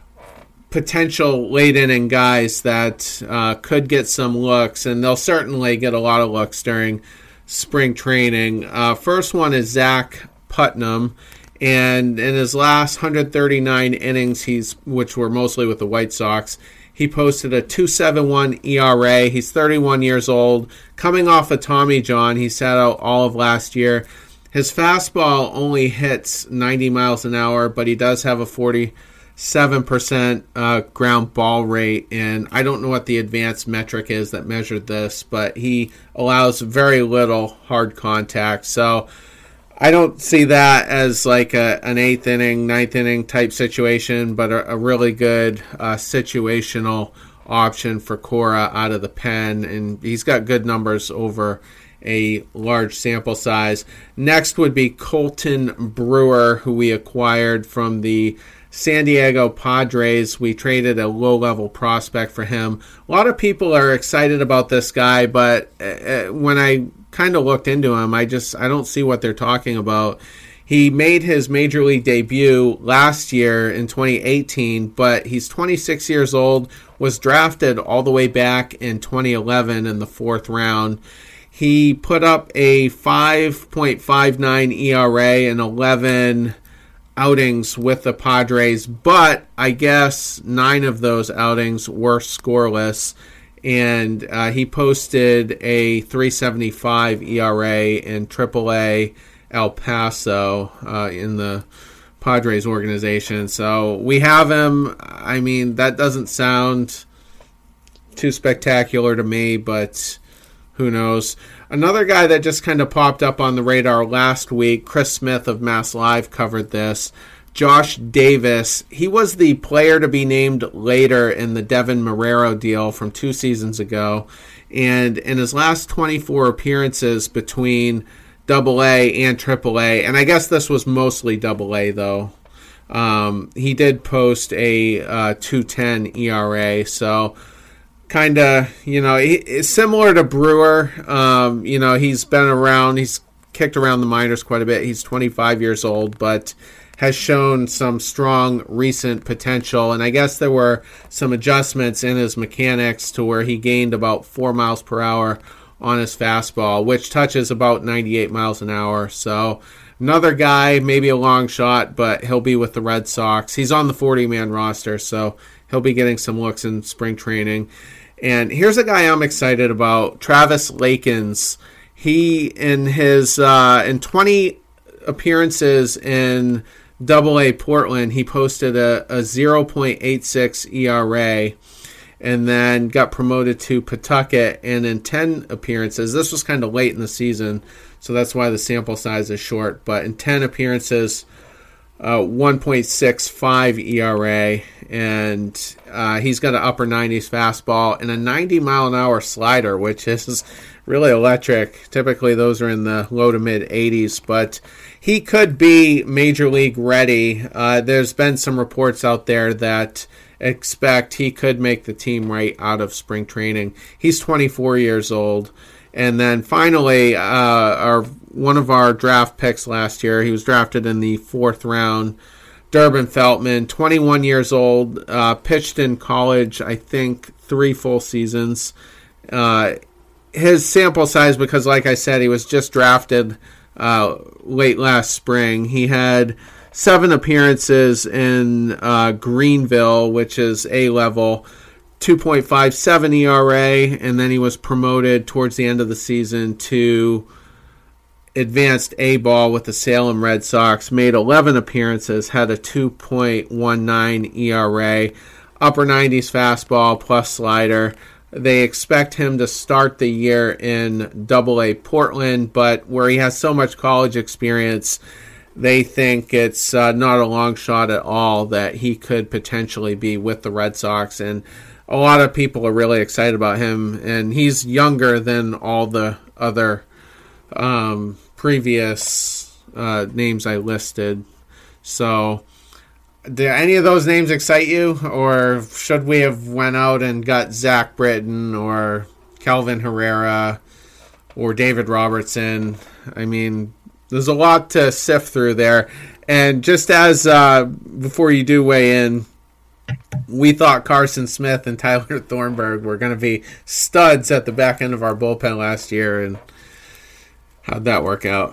potential late inning guys that uh, could get some looks, and they'll certainly get a lot of looks during spring training. Uh, first one is Zach Putnam, and in his last one hundred thirty-nine innings, he's which were mostly with the White Sox, he posted a two point seven one E R A. He's thirty-one years old, coming off of Tommy John. He sat out all of last year. His fastball only hits ninety miles an hour, but he does have a forty-seven percent uh, ground ball rate, and I don't know what the advanced metric is that measured this, but he allows very little hard contact. So I don't see that as like a, an eighth inning, ninth inning type situation, but a, a really good uh, situational option for Cora out of the pen, and he's got good numbers over a large sample size. Next would be Colton Brewer, who we acquired from the San Diego Padres. We traded a low-level prospect for him. A lot of people are excited about this guy, but uh, when I kind of looked into him, I just I don't see what they're talking about. He made his major league debut last year in twenty eighteen, but he's twenty-six years old, was drafted all the way back in twenty eleven in the fourth round. He put up a five point five nine E R A and eleven outings with the Padres, but I guess nine of those outings were scoreless, and uh, he posted a three seventy-five E R A in triple A El Paso uh, in the Padres organization. So we have him. I mean, that doesn't sound too spectacular to me, but who knows? Another guy that just kind of popped up on the radar last week, Chris Smith of Mass Live covered this. Josh Davis, he was the player to be named later in the Devin Marrero deal from two seasons ago. And in his last twenty-four appearances between double A and triple A, and I guess this was mostly double A though, um, he did post a uh, two ten E R A. So kind of, you know, he, similar to Brewer. Um, you know, he's been around, he's kicked around the minors quite a bit. He's twenty-five years old, but has shown some strong recent potential. And I guess there were some adjustments in his mechanics to where he gained about four miles per hour on his fastball, which touches about ninety-eight miles an hour. So another guy, maybe a long shot, but he'll be with the Red Sox. He's on the forty-man roster, so he'll be getting some looks in spring training. And here's a guy I'm excited about, Travis Lakins. He, in his uh, in twenty appearances in double A Portland, he posted a, a zero point eight six E R A and then got promoted to Pawtucket. And in ten appearances, this was kind of late in the season, so that's why the sample size is short, but in ten appearances, Uh, one point six five E R A, and uh, he's got an upper nineties fastball and a ninety mile an hour slider, which is really electric. Typically those are in the low to mid eighties, but he could be major league ready. Uh, there's been some reports out there that expect he could make the team right out of spring training. He's twenty-four years old. And then finally, uh, our one of our draft picks last year, he was drafted in the fourth round, Durbin Feltman, twenty-one years old, uh, pitched in college, I think, three full seasons. Uh, his sample size, because like I said, he was just drafted uh, late last spring. He had seven appearances in uh, Greenville, which is A-level, two point five seven E R A, and then he was promoted towards the end of the season to advanced A-ball with the Salem Red Sox, made eleven appearances, had a two point one nine E R A, upper nineties fastball plus slider. They expect him to start the year in double A Portland, but where he has so much college experience, they think it's uh, not a long shot at all that he could potentially be with the Red Sox, and a lot of people are really excited about him, and he's younger than all the other um, previous uh, names I listed. So do any of those names excite you, or should we have went out and got Zach Britton or Kelvin Herrera or David Robertson? I mean, there's a lot to sift through there. And just as uh, before you do weigh in, we thought Carson Smith and Tyler Thornburg were going to be studs at the back end of our bullpen last year, and how'd that work out?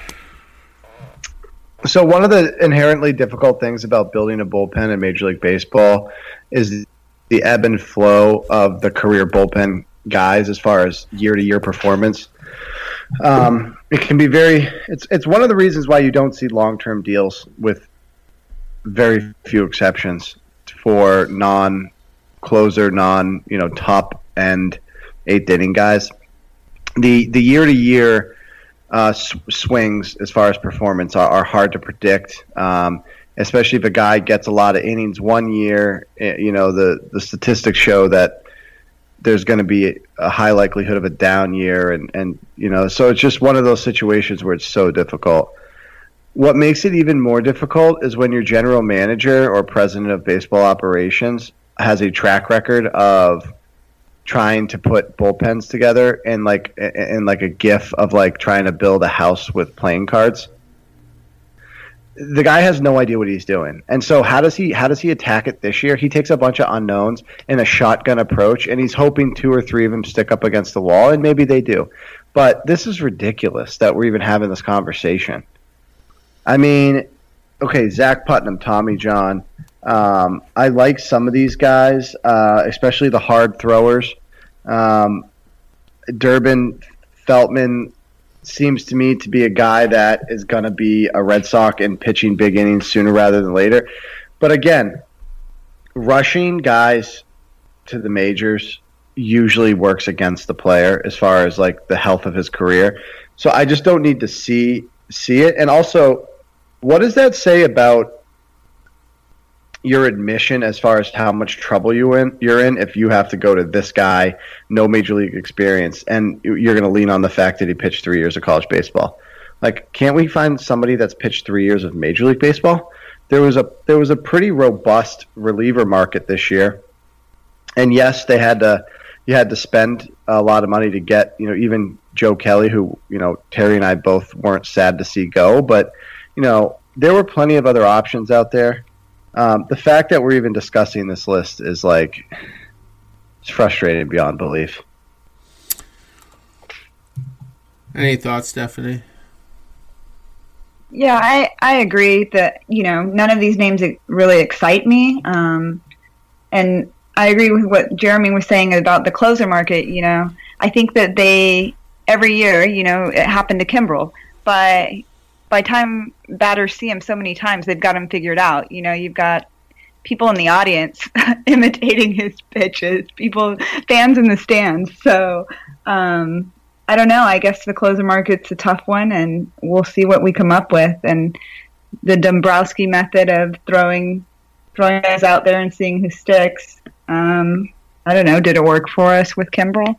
So one of the inherently difficult things about building a bullpen in Major League Baseball is the ebb and flow of the career bullpen guys as far as year-to-year performance. Um, it can be very – it's it's one of the reasons why you don't see long-term deals with very few exceptions for non-closer, non, you know, top-end eighth-inning guys. The the year-to-year uh, s- swings as far as performance are, are hard to predict, um, especially if a guy gets a lot of innings one year. You know, the, the statistics show that there's going to be a high likelihood of a down year, and, and you know, so it's just one of those situations where it's so difficult. What makes it even more difficult is when your general manager or president of baseball operations has a track record of trying to put bullpens together and like in like a gif of like trying to build a house with playing cards. The guy has no idea what he's doing. And so how does he how does he attack it this year? He takes a bunch of unknowns in a shotgun approach, and he's hoping two or three of them stick up against the wall, and maybe they do. But this is ridiculous that we're even having this conversation. I mean, okay, Zach Putnam, Tommy John. Um, I like some of these guys, uh, especially the hard throwers. Um, Durbin Feltman seems to me to be a guy that is going to be a Red Sox and pitching big innings sooner rather than later. But again, rushing guys to the majors usually works against the player as far as like the health of his career. So I just don't need to see see it. And also, what does that say about your admission as far as how much trouble you in you're in if you have to go to this guy, no major league experience, and you're going to lean on the fact that he pitched three years of college baseball? Like, can't we find somebody that's pitched three years of major league baseball? There was a there was a pretty robust reliever market this year, and yes, they had to you had to spend a lot of money to get, you know, even Joe Kelly, who, you know, Terry and I both weren't sad to see go, but you know, there were plenty of other options out there. Um, the fact that we're even discussing this list is like, it's frustrating beyond belief. Any thoughts, Stephanie? Yeah, I, I agree that, you know, none of these names really excite me. Um, and I agree with what Jeremy was saying about the closer market. You know, I think that they, every year, you know, it happened to Kimbrel, but by the time batters see him so many times, they've got him figured out. You know, you've got people in the audience imitating his pitches, people, fans in the stands. So, um, I don't know. I guess the closer market's a tough one, and we'll see what we come up with. And the Dombrowski method of throwing, throwing guys out there and seeing who sticks. Um, I don't know. Did it work for us with Kimbrel?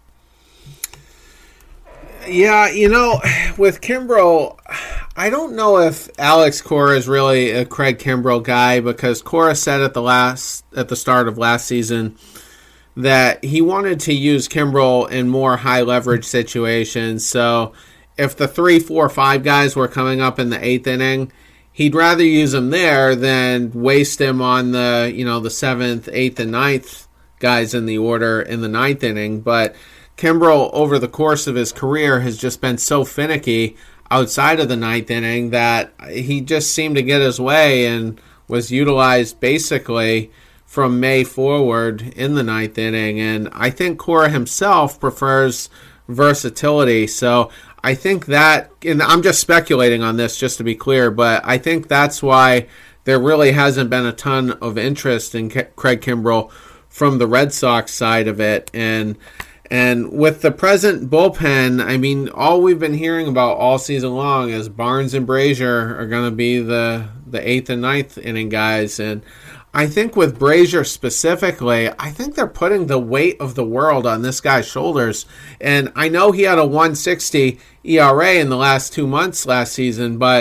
Yeah, you know, with Kimbrel, I don't know if Alex Cora is really a Craig Kimbrel guy, because Cora said at the last at the start of last season that he wanted to use Kimbrel in more high leverage situations. So if the three, four, five guys were coming up in the eighth inning, he'd rather use him there than waste him on the, you know, the seventh, eighth, and ninth guys in the order in the ninth inning. But Kimbrel, over the course of his career, has just been so finicky outside of the ninth inning that he just seemed to get his way and was utilized basically from May forward in the ninth inning. And I think Cora himself prefers versatility. So I think that, and I'm just speculating on this just to be clear, but I think that's why there really hasn't been a ton of interest in Craig Kimbrel from the Red Sox side of it. And And with the present bullpen, I mean, all we've been hearing about all season long is Barnes and Brazier are going to be the, the eighth and ninth inning guys. And I think with Brazier specifically, I think they're putting the weight of the world on this guy's shoulders. And I know he had a one sixty E R A in the last two months last season, but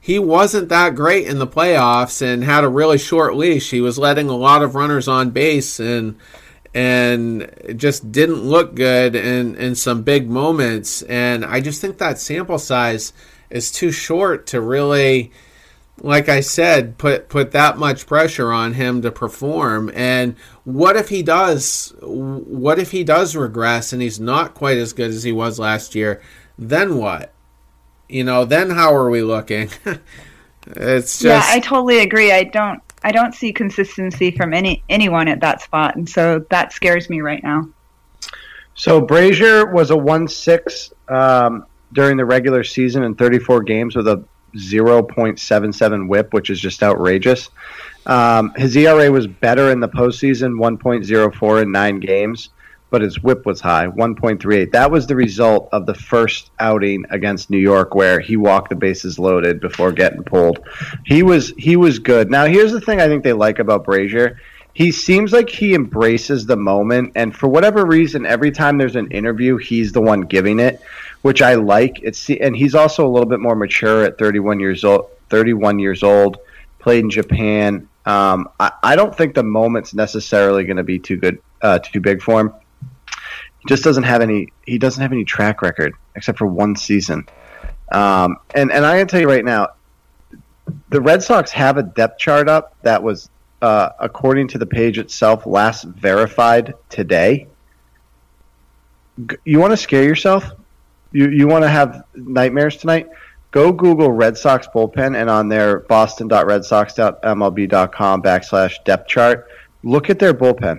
he wasn't that great in the playoffs and had a really short leash. He was letting a lot of runners on base and and just didn't look good in, in some big moments. And I just think that sample size is too short to really, like I said, put put that much pressure on him to perform. And what if he does? What if he does regress and he's not quite as good as he was last year? Then what? You know, then how are we looking? It's just, yeah, I totally agree. I don't I don't see consistency from any anyone at that spot, and so that scares me right now. So Brazier was a one six um, during the regular season in thirty-four games with a zero point seven seven whip, which is just outrageous. Um, his E R A was better in the postseason, one point oh four in nine games, but his whip was high, one point three eight. That was the result of the first outing against New York where he walked the bases loaded before getting pulled. He was he was good. Now, here's the thing I think they like about Brazier. He seems like he embraces the moment, and for whatever reason, every time there's an interview, he's the one giving it, which I like. It's and he's also a little bit more mature at thirty-one years old. thirty-one years old, played in Japan. Um, I, I don't think the moment's necessarily going to be too good, uh, too big for him. He just doesn't have any. He doesn't have any track record except for one season. Um, and and I can tell you right now, the Red Sox have a depth chart up that was, uh, according to the page itself, last verified today. You want to scare yourself? You you want to have nightmares tonight? Go Google Red Sox bullpen, and on their boston dot red sox dot m l b dot com backslash depth chart, look at their bullpen,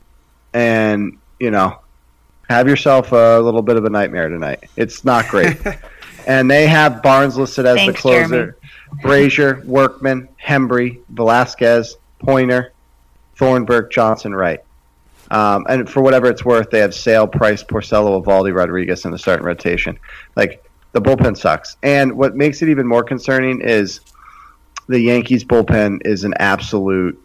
and you know, have yourself a little bit of a nightmare tonight. It's not great. And they have Barnes listed as Thanks, the closer, Jeremy. Brazier, Workman, Hembry, Velasquez, Pointer, Thornburg, Johnson, Wright. Um, and for whatever it's worth, they have Sale, Price, Porcello, Evaldi, Rodriguez in the starting rotation. Like, the bullpen sucks. And what makes it even more concerning is the Yankees bullpen is an absolute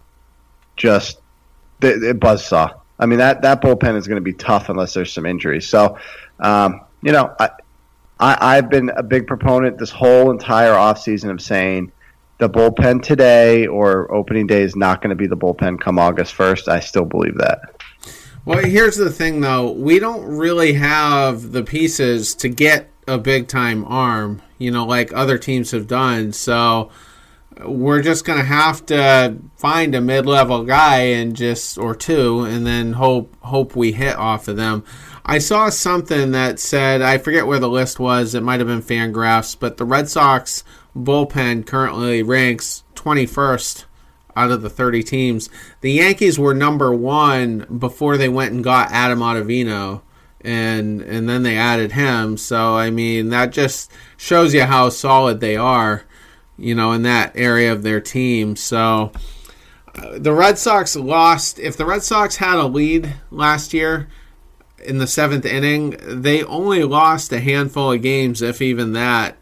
just the, the buzzsaw. I mean, that, that bullpen is going to be tough unless there's some injuries. So, um, you know, I, I, I've been a big proponent this whole entire offseason of saying the bullpen today or opening day is not going to be the bullpen come August first. I still believe that. Well, here's the thing, though. We don't really have the pieces to get a big-time arm, you know, like other teams have done. So we're just going to have to find a mid-level guy and just or two and then hope hope we hit off of them. I saw something that said, I forget where the list was, it might have been Fangraphs, but the Red Sox bullpen currently ranks twenty-first out of the thirty teams. The Yankees were number one before they went and got Adam Ottavino, and and then they added him. So, I mean, that just shows you how solid they are, you know, in that area of their team. So, uh, the Red Sox lost. If the Red Sox had a lead last year in the seventh inning, they only lost a handful of games, if even that,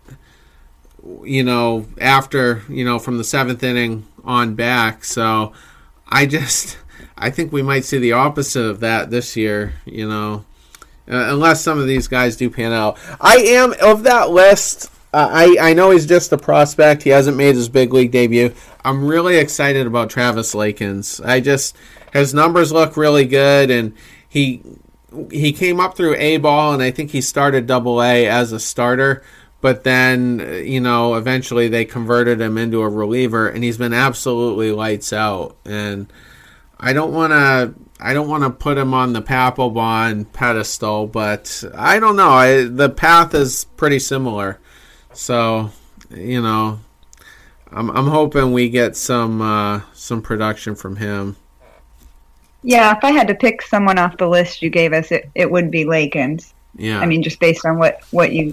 you know, after, you know, from the seventh inning on back. So I just, I think we might see the opposite of that this year, you know, uh, unless some of these guys do pan out. I am, of that list, uh, I, I know he's just a prospect. He hasn't made his big league debut. I'm really excited about Travis Lakins. I just, his numbers look really good, and he he came up through A ball, and I think he started double A as a starter. But then, you know, eventually they converted him into a reliever, and he's been absolutely lights out. And I don't want to, I don't want to put him on the Papelbon pedestal, but I don't know. I, the path is pretty similar, so you know, I'm I'm hoping we get some uh, some production from him. Yeah, if I had to pick someone off the list you gave us, it, it would be Lakins. Yeah, I mean, just based on what what you.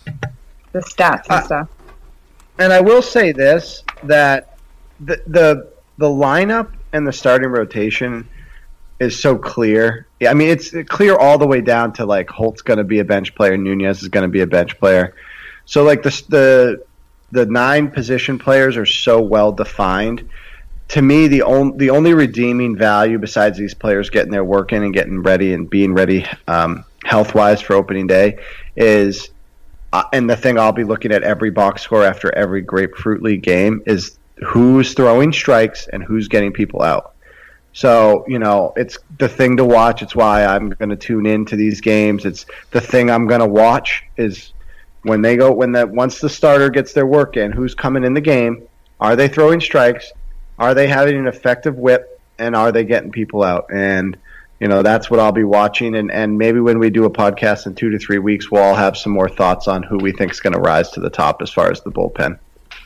The stats and Uh, stuff. And I will say this, that the the the lineup and the starting rotation is so clear. Yeah, I mean, it's clear all the way down to, like, Holt's going to be a bench player, Nunez is going to be a bench player. So, like, the the the nine position players are so well defined. To me, the only the only redeeming value besides these players getting their work in and getting ready and being ready um, health wise for opening day is uh, and the thing I'll be looking at every box score after every Grapefruit League game is who's throwing strikes and who's getting people out. So, you know, it's the thing to watch. It's why I'm going to tune into these games. It's the thing I'm going to watch is when they go, when that once the starter gets their work in, who's coming in the game, are they throwing strikes, are they having an effective whip, and are they getting people out? And, you know, that's what I'll be watching. And, and maybe when we do a podcast in two to three weeks, we'll all have some more thoughts on who we think is going to rise to the top as far as the bullpen.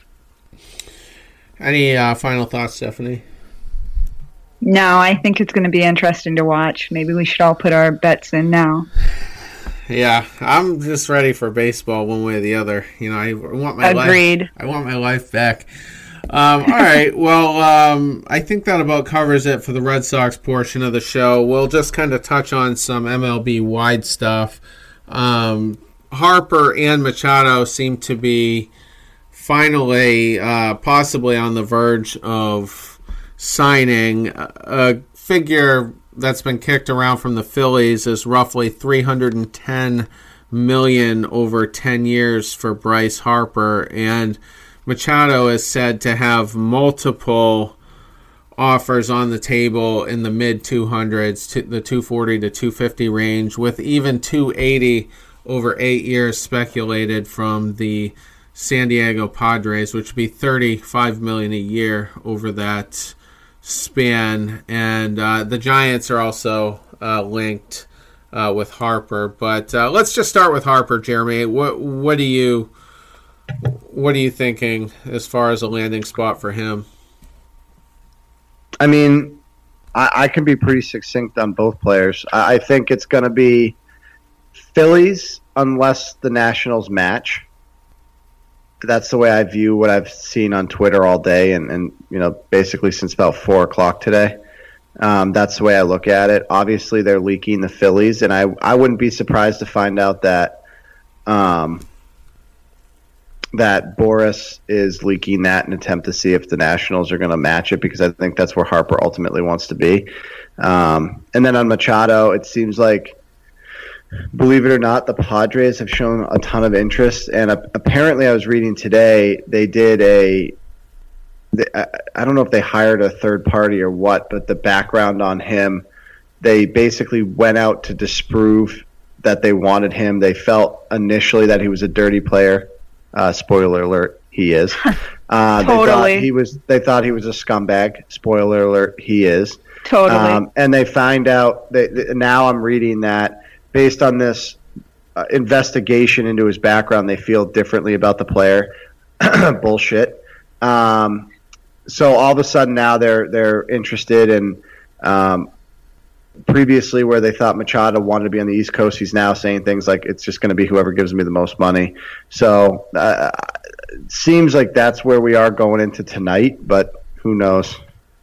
Any uh, final thoughts, Stephanie? No, I think it's going to be interesting to watch. Maybe we should all put our bets in now. Yeah, I'm just ready for baseball one way or the other. You know, I want my Agreed. life. I want my life back. Um, all right, well, um, I think that about covers it for the Red Sox portion of the show. We'll just kind of touch on some M L B-wide stuff. Um, Harper and Machado seem to be finally uh, possibly on the verge of signing. A figure that's been kicked around from the Phillies is roughly three hundred ten million dollars over ten years for Bryce Harper, and Machado is said to have multiple offers on the table in the mid two hundreds, to the two forty to two fifty range, with even two eighty over eight years speculated from the San Diego Padres, which would be thirty-five million dollars a year over that span. And uh, the Giants are also uh, linked uh, with Harper. But uh, let's just start with Harper, Jeremy. What what do you what are you thinking as far as a landing spot for him? I mean, I, I can be pretty succinct on both players. I, I think it's going to be Phillies unless the Nationals match. That's the way I view what I've seen on Twitter all day, and, and you know, basically since about four o'clock today. Um, that's the way I look at it. Obviously, they're leaking the Phillies, and I I wouldn't be surprised to find out that um, that Boris is leaking that in an attempt to see if the Nationals are going to match it, because I think that's where Harper ultimately wants to be. Um, and then on Machado, it seems like, believe it or not, the Padres have shown a ton of interest, and uh, apparently I was reading today they did a they, I, I don't know if they hired a third party or what, but the background on him, they basically went out to disprove that they wanted him. They felt initially that he was a dirty player. Uh, spoiler alert, he is. Uh, Totally. They thought he was. They thought he was a scumbag. Spoiler alert, he is. Totally. Um, and they find out that now I'm reading that based on this uh, investigation into his background, they feel differently about the player. Bullshit. Um, so all of a sudden now they're they're interested in. Um, previously, where they thought Machado wanted to be on the East Coast, he's now saying things like it's just going to be whoever gives me the most money. So uh, it seems like that's where we are going into tonight, but who knows?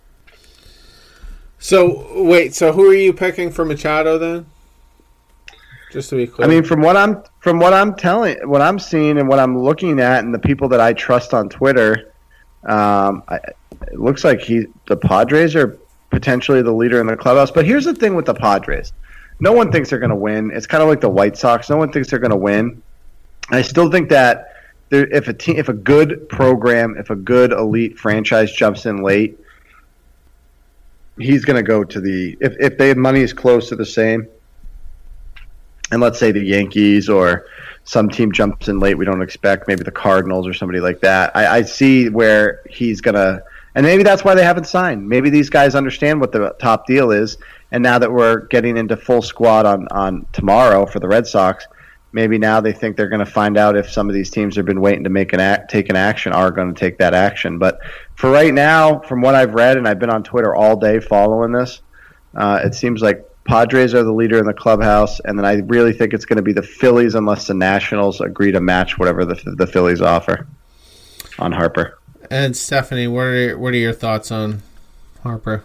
So wait, so who are you picking for Machado then? Just to be clear. I mean, from what I'm from what I'm telling, what I'm seeing, and what I'm looking at, and the people that I trust on Twitter, um, I, it looks like he the Padres are potentially the leader in the clubhouse. But here's the thing with the Padres: no one thinks they're going to win. It's kind of like the White Sox. No one thinks they're going to win. I still think that there, if a team, if a good program, if a good elite franchise jumps in late, he's going to go to the if if they money is close to the same. And let's say the Yankees or some team jumps in late we don't expect, maybe the Cardinals or somebody like that. I, I see where he's going to – and maybe that's why they haven't signed. Maybe these guys understand what the top deal is, and now that we're getting into full squad on, on tomorrow for the Red Sox, maybe now they think they're going to find out if some of these teams have been waiting to make an act, take an action are going to take that action. But for right now, from what I've read, and I've been on Twitter all day following this, uh, it seems like Padres are the leader in the clubhouse, and then I really think it's going to be the Phillies unless the Nationals agree to match whatever the the Phillies offer on Harper. And Stephanie, what are what are your thoughts on Harper?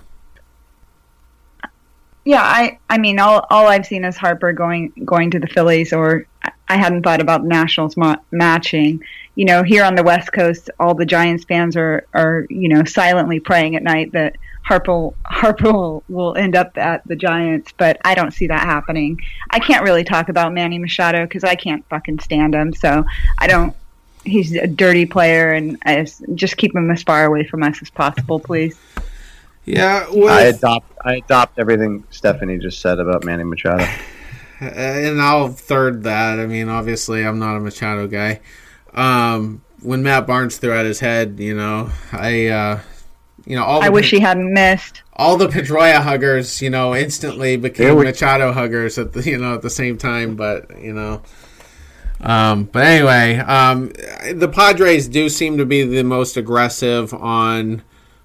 Yeah, I, I mean, all all I've seen is Harper going going to the Phillies, or I hadn't thought about the Nationals ma- matching. You know, here on the West Coast, all the Giants fans are, are you know, silently praying at night that Harper, Harper will end up at the Giants, but I don't see that happening. I can't really talk about Manny Machado because I can't fucking stand him, so I don't. He's a dirty player, and I just, just keep him as far away from us as possible, please. Yeah, with, I adopt I adopt everything Stephanie just said about Manny Machado. And I'll third that. I mean, obviously, I'm not a Machado guy. Um, when Matt Barnes threw at his head, you know, I, uh, you know, all the, I wish he hadn't missed. All the Pedroia huggers, you know, instantly became Machado huggers at the, you know, at the same time. But you know, um, but anyway, um, the Padres do seem to be the most aggressive on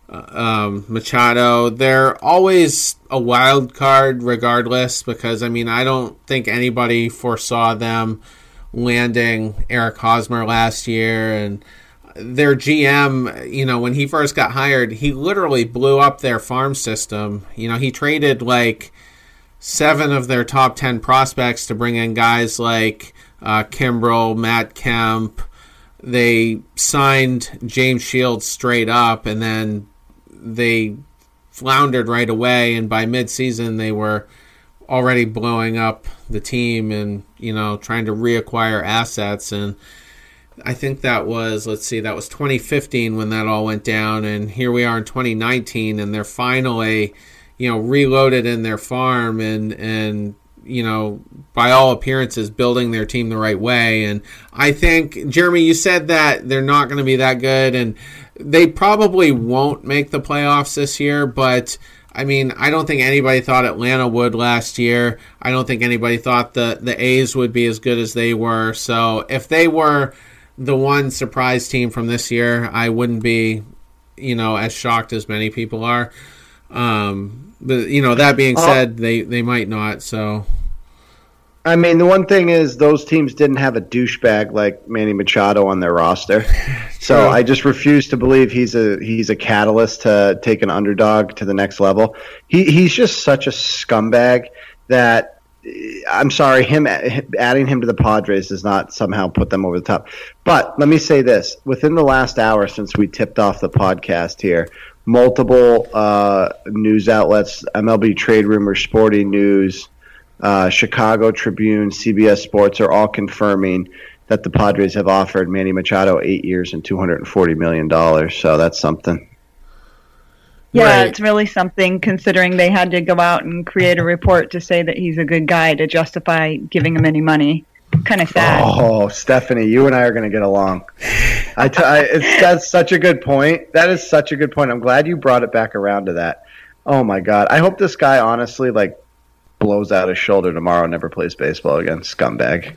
um, Machado. They're always a wild card, regardless, because I mean, I don't think anybody foresaw them landing Eric Hosmer last year, and their G M, you know, when he first got hired, he literally blew up their farm system. You know, he traded like seven of their top ten prospects to bring in guys like uh, Kimbrel, Matt Kemp. They signed James Shields straight up, and then they floundered right away, and by midseason they were already blowing up the team and, you know, trying to reacquire assets. And I think that was, let's see, that was twenty fifteen when that all went down. And here we are in twenty nineteen, and they're finally, you know, reloaded in their farm and, and, you know, by all appearances, building their team the right way. And I think, Jeremy, you said that they're not going to be that good, and they probably won't make the playoffs this year, but I mean, I don't think anybody thought Atlanta would last year. I don't think anybody thought the, the A's would be as good as they were. So if they were the one surprise team from this year, I wouldn't be, you know, as shocked as many people are. Um, but, you know, that being said, they, they might not. So, I mean, the one thing is those teams didn't have a douchebag like Manny Machado on their roster. So I just refuse to believe he's a he's a catalyst to take an underdog to the next level. He he's just such a scumbag that I'm sorry, him adding him to the Padres does not somehow put them over the top. But let me say this: within the last hour since we tipped off the podcast here, multiple uh, news outlets, M L B Trade Rumors, Sporting News, uh, Chicago Tribune, C B S Sports are all confirming that the Padres have offered Manny Machado eight years and two hundred forty million dollars. So that's something. Yeah, Right. It's really something considering they had to go out and create a report to say that he's a good guy to justify giving him any money. Kind of sad. Oh, Stephanie, you and I are going to get along. I t- I, it's, that's such a good point. That is such a good point. I'm glad you brought it back around to that. Oh, my God. I hope this guy honestly, like, blows out his shoulder tomorrow and never plays baseball again. Scumbag.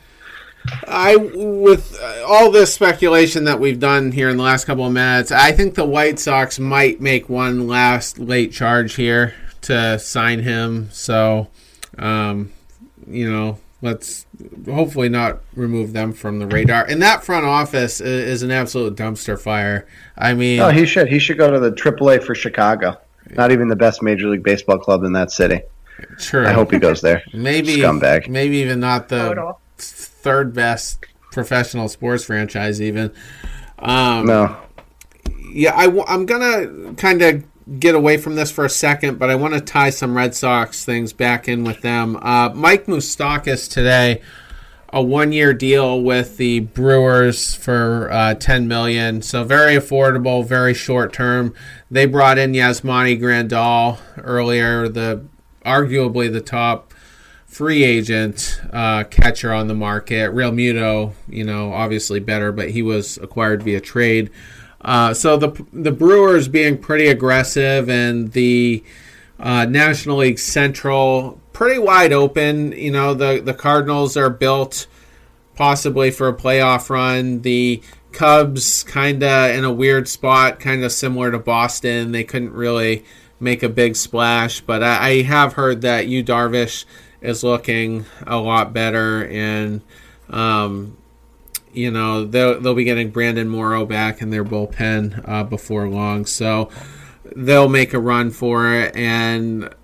I, with all this speculation that we've done here in the last couple of minutes, I think the White Sox might make one last late charge here to sign him. So, um, you know, let's hopefully not remove them from the radar. And that front office is, is an absolute dumpster fire. I mean, Oh, he should. He should go to the triple A for Chicago. Not even the best Major League Baseball club in that city. true. I hope he goes there. maybe Scumbag. maybe even not the Total. third best professional sports franchise even. Um, No. Yeah, I, am going to kind of get away from this for a second, but I want to tie some Red Sox things back in with them. Uh, Mike Moustakas today, a one-year deal with the Brewers for uh, ten million dollars, so very affordable, very short-term. They brought in Yasmani Grandal earlier, the arguably the top free agent uh, catcher on the market. Real Muto, you know, obviously better, but he was acquired via trade. Uh, so the the Brewers being pretty aggressive, and the uh, National League Central pretty wide open. You know, the, the Cardinals are built possibly for a playoff run. The Cubs kind of in a weird spot, kind of similar to Boston. They couldn't really make a big splash, but I, I have heard that Yu Darvish is looking a lot better, and um, you know they'll they'll be getting Brandon Morrow back in their bullpen uh, before long, so they'll make a run for it. And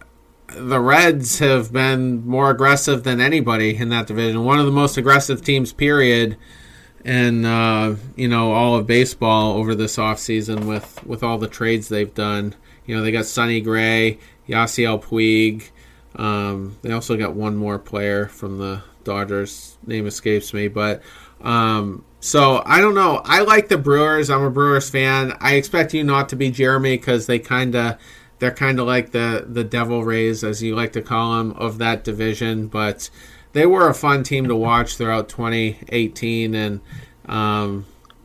the Reds have been more aggressive than anybody in that division. One of the most aggressive teams, period, in uh, you know all of baseball over this offseason with, with all the trades they've done. You know, they got Sonny Gray, Yasiel Puig. Um, they also got one more player from the Dodgers. Name escapes me, but um, so I don't know. I like the Brewers. I'm a Brewers fan. I expect you not to be Jeremy because they kind of they're kind of like the the Devil Rays, as you like to call them, of that division. But they were a fun team to watch throughout twenty eighteen, and um,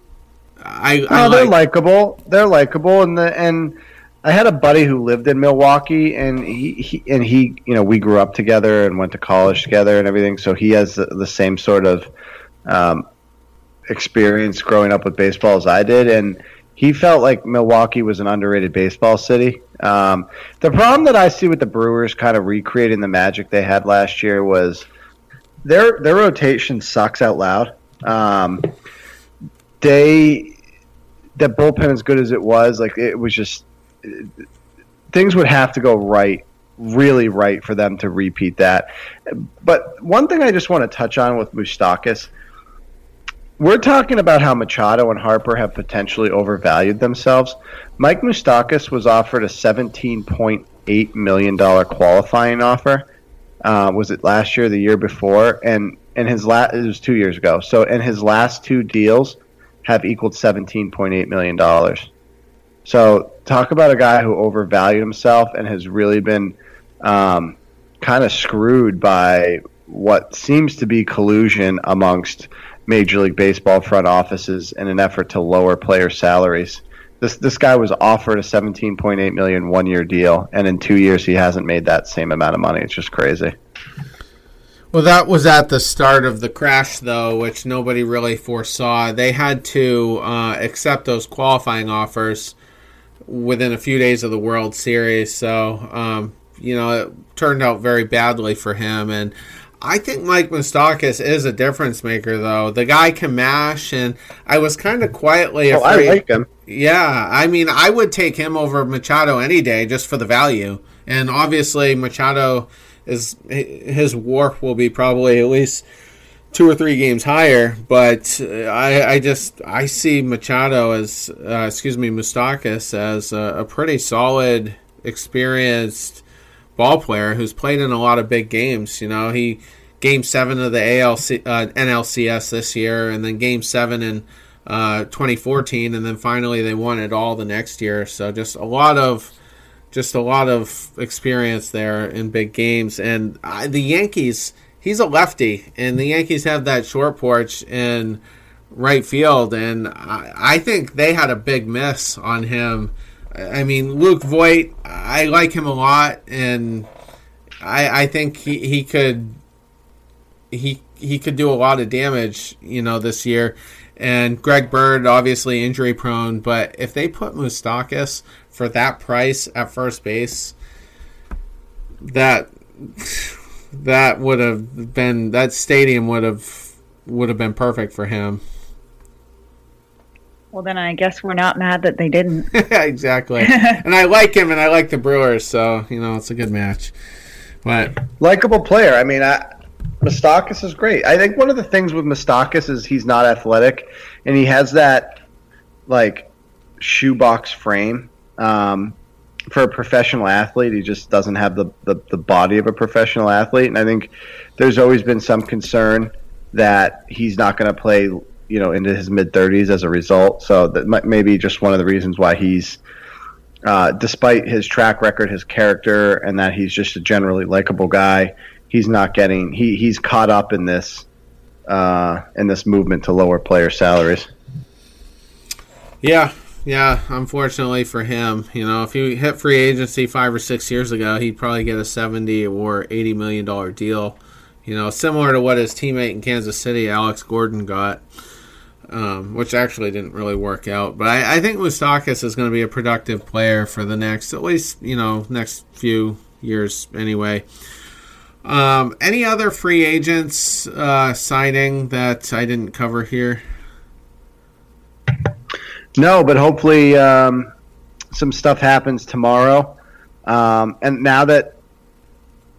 I, I no, they're like, likable. They're likable, and the and. I had a buddy who lived in Milwaukee, and he, he and he, you know, we grew up together and went to college together and everything. So he has the, the same sort of um, experience growing up with baseball as I did, and he felt like Milwaukee was an underrated baseball city. Um, the problem that I see with the Brewers kind of recreating the magic they had last year was their their rotation sucks out loud. Um, they the bullpen, as good as it was, like it was just. Things would have to go right, really right, for them to repeat that. But one thing I just want to touch on with Moustakas, we're talking about how Machado and Harper have potentially overvalued themselves. Mike Moustakas was offered a seventeen point eight million dollars qualifying offer. Uh, was it last year or the year before? And and his last, it was two years ago. So, and his last two deals have equaled seventeen point eight million dollars. So talk about a guy who overvalued himself and has really been um, kind of screwed by what seems to be collusion amongst Major League Baseball front offices in an effort to lower player salaries. This this guy was offered a seventeen point eight million dollars one-year deal, and in two years he hasn't made that same amount of money. It's just crazy. Well, that was at the start of the crash, though, which nobody really foresaw. They had to uh, accept those qualifying offers within a few days of the World Series. So, um, you know, it turned out very badly for him. And I think Mike Moustakas is a difference maker, though. The guy can mash, and I was kind of quietly oh, afraid. I like him. Yeah, I mean, I would take him over Machado any day just for the value. And obviously, Machado, is his WAR will be probably at least two or three games higher, but I, I just I see Machado as uh, excuse me Moustakas as a, a pretty solid, experienced ball player who's played in a lot of big games. You know, he game seven of the A L C, uh, N L C S this year, and then game seven in uh, twenty fourteen, and then finally they won it all the next year. So just a lot of just a lot of experience there in big games, and uh, the Yankees. He's a lefty, and the Yankees have that short porch in right field, and I, I think they had a big miss on him. I mean, Luke Voit, I like him a lot, and I, I think he, he could he he could do a lot of damage, you know, this year. And Greg Bird, obviously injury prone, but if they put Moustakas for that price at first base, that. That would have been that stadium would have would have been perfect for him. Well, then I guess we're not mad that they didn't. Exactly. And I like him, and I like the Brewers, so you know it's a good match. But likable player. I mean, I, Moustakas is great. I think one of the things with Moustakas is he's not athletic, and he has that like shoebox frame. Um, For a professional athlete, he just doesn't have the, the, the body of a professional athlete. And I think there's always been some concern that he's not going to play, you know, into his mid-thirties as a result. So that might maybe just one of the reasons why he's, uh, despite his track record, his character, and that he's just a generally likable guy, he's not getting he he's caught up in this uh, in this movement to lower player salaries. Yeah. Yeah, unfortunately for him, you know, if he hit free agency five or six years ago, he'd probably get a seventy or eighty million dollar deal. You know, similar to what his teammate in Kansas City, Alex Gordon, got, um, which actually didn't really work out. But I, I think Moustakas is going to be a productive player for the next, at least, you know, next few years anyway. Um, any other free agents uh, signing that I didn't cover here? No, but hopefully um, some stuff happens tomorrow. Um, and now that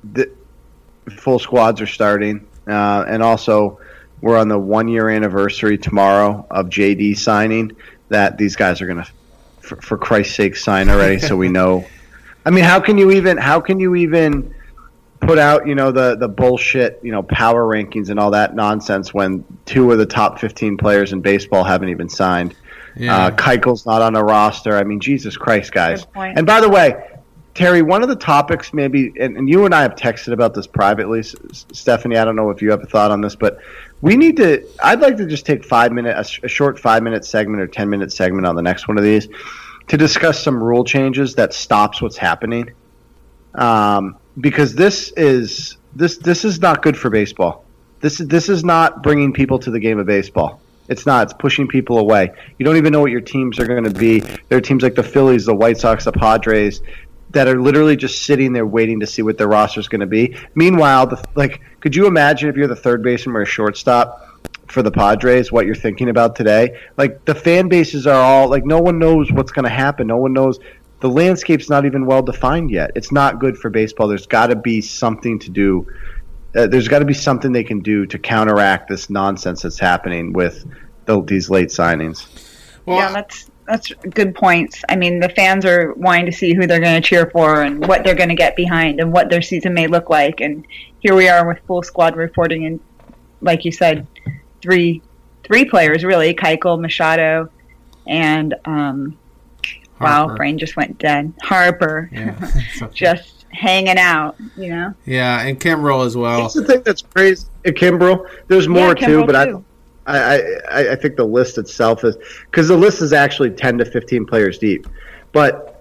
the full squads are starting, uh, and also we're on the one-year anniversary tomorrow of J D signing. That these guys are going to, for, for Christ's sake, sign already, so we know. I mean, how can you even? How can you even put out, you know, the the bullshit, you know, power rankings and all that nonsense when two of the top fifteen players in baseball haven't even signed? Yeah. Uh, Keuchel's not on a roster. I mean, Jesus Christ, guys. And by the way, Terry, one of the topics maybe, and, and you and I have texted about this privately, Stephanie, I don't know if you have a thought on this, but we need to, I'd like to just take five minute, a, a short five minute segment or ten minute segment on the next one of these to discuss some rule changes that stops what's happening. Um, because this is, this, this is not good for baseball. This is, this is not bringing people to the game of baseball. It's not. It's pushing people away. You don't even know what your teams are going to be. There are teams like the Phillies, the White Sox, the Padres that are literally just sitting there waiting to see what their roster is going to be. Meanwhile, the, like, could you imagine if you're the third baseman or a shortstop for the Padres, what you're thinking about today? Like, the fan bases are all, like, no one knows what's going to happen. No one knows. The landscape's not even well defined yet. It's not good for baseball. There's got to be something to do. Uh, there's got to be something they can do to counteract this nonsense that's happening with the, these late signings. Well, yeah, that's that's good points. I mean, the fans are wanting to see who they're going to cheer for and what they're going to get behind and what their season may look like. And here we are with full squad reporting, and like you said, three three players really: Keuchel, Machado, and um, wow, brain just went dead. Harper, yeah, okay. Just hanging out, you know. Yeah, and Kimbrel as well. That's the thing that's crazy. Uh, Kimbrel, there's more yeah, too, but too. I, I, I think the list itself is because the list is actually ten to fifteen players deep. But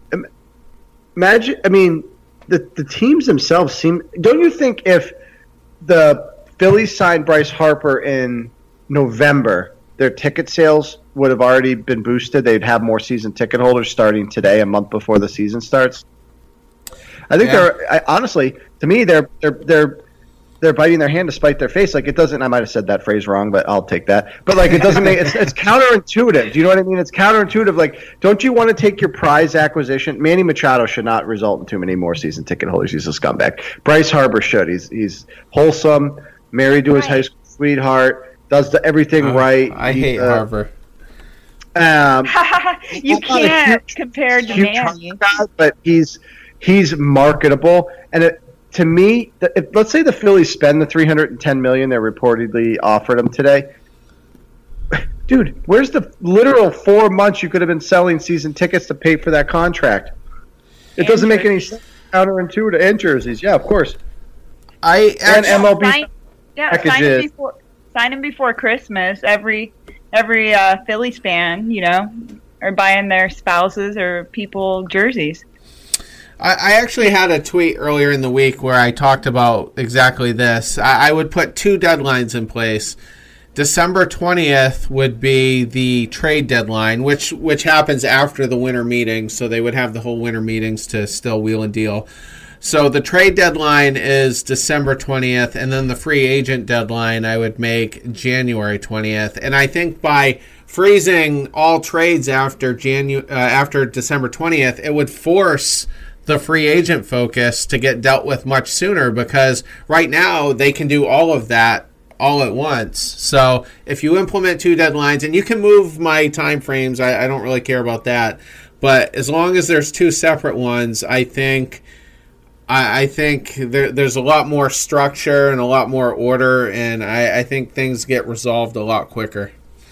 imagine, I mean, the the teams themselves seem. Don't you think if the Phillies signed Bryce Harper in November, their ticket sales would have already been boosted? They'd have more season ticket holders starting today, a month before the season starts. I think yeah. they're I, honestly, to me, they're they're they're they're biting their hand to spite their face. Like, it doesn't. I might have said that phrase wrong, but I'll take that. But like, it doesn't make it's it's counterintuitive. Do you know what I mean? It's counterintuitive. Like, don't you want to take your prize acquisition? Manny Machado should not result in too many more season ticket holders. He's a scumbag. Bryce Harper should. He's he's wholesome, married to his high school sweetheart, does the, everything uh, right. I he, hate uh, Harper. Um, you can't compare to Manny, but he's. He's marketable, and it, to me, if, let's say the Phillies spend the three hundred ten million dollars they reportedly offered him today. Dude, where's the literal four months you could have been selling season tickets to pay for that contract? It and doesn't make any sense. Counterintuitive, and jerseys, yeah, of course. I and M L B sign, yeah, sign him before sign him before Christmas. Every every uh, Phillies fan, you know, are buying their spouses or people jerseys. I actually had a tweet earlier in the week where I talked about exactly this. I would put two deadlines in place. December twentieth would be the trade deadline, which which happens after the winter meetings, so they would have the whole winter meetings to still wheel and deal. So the trade deadline is December twentieth, and then the free agent deadline I would make January twentieth. And I think by freezing all trades after Janu- uh, after December twentieth, it would force the free agent focus to get dealt with much sooner, because right now they can do all of that all at once. So if you implement two deadlines, and you can move my time frames, I, I don't really care about that, but as long as there's two separate ones, I think I, I think there, there's a lot more structure and a lot more order, and I, I think things get resolved a lot quicker.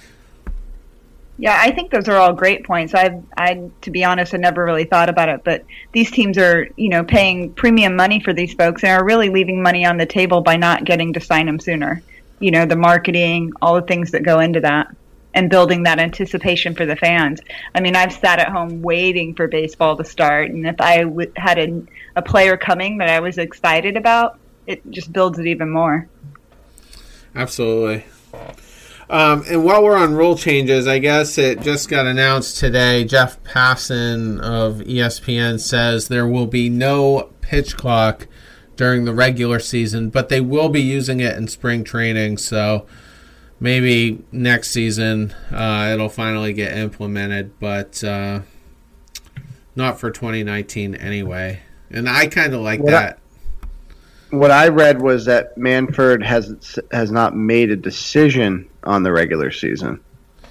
Yeah, I think those are all great points. I, I, to be honest, I never really thought about it, but these teams are, you know, paying premium money for these folks and are really leaving money on the table by not getting to sign them sooner. You know, the marketing, all the things that go into that, and building that anticipation for the fans. I mean, I've sat at home waiting for baseball to start, and if I w- had a, a player coming that I was excited about, it just builds it even more. Absolutely. Um, and while we're on rule changes, I guess it just got announced today. Jeff Passan of E S P N says there will be no pitch clock during the regular season, but they will be using it in spring training. So maybe next season uh, it'll finally get implemented, but uh, not for twenty nineteen anyway. And I kind of like what that. I, what I read was that Manfred has has not made a decision on the regular season.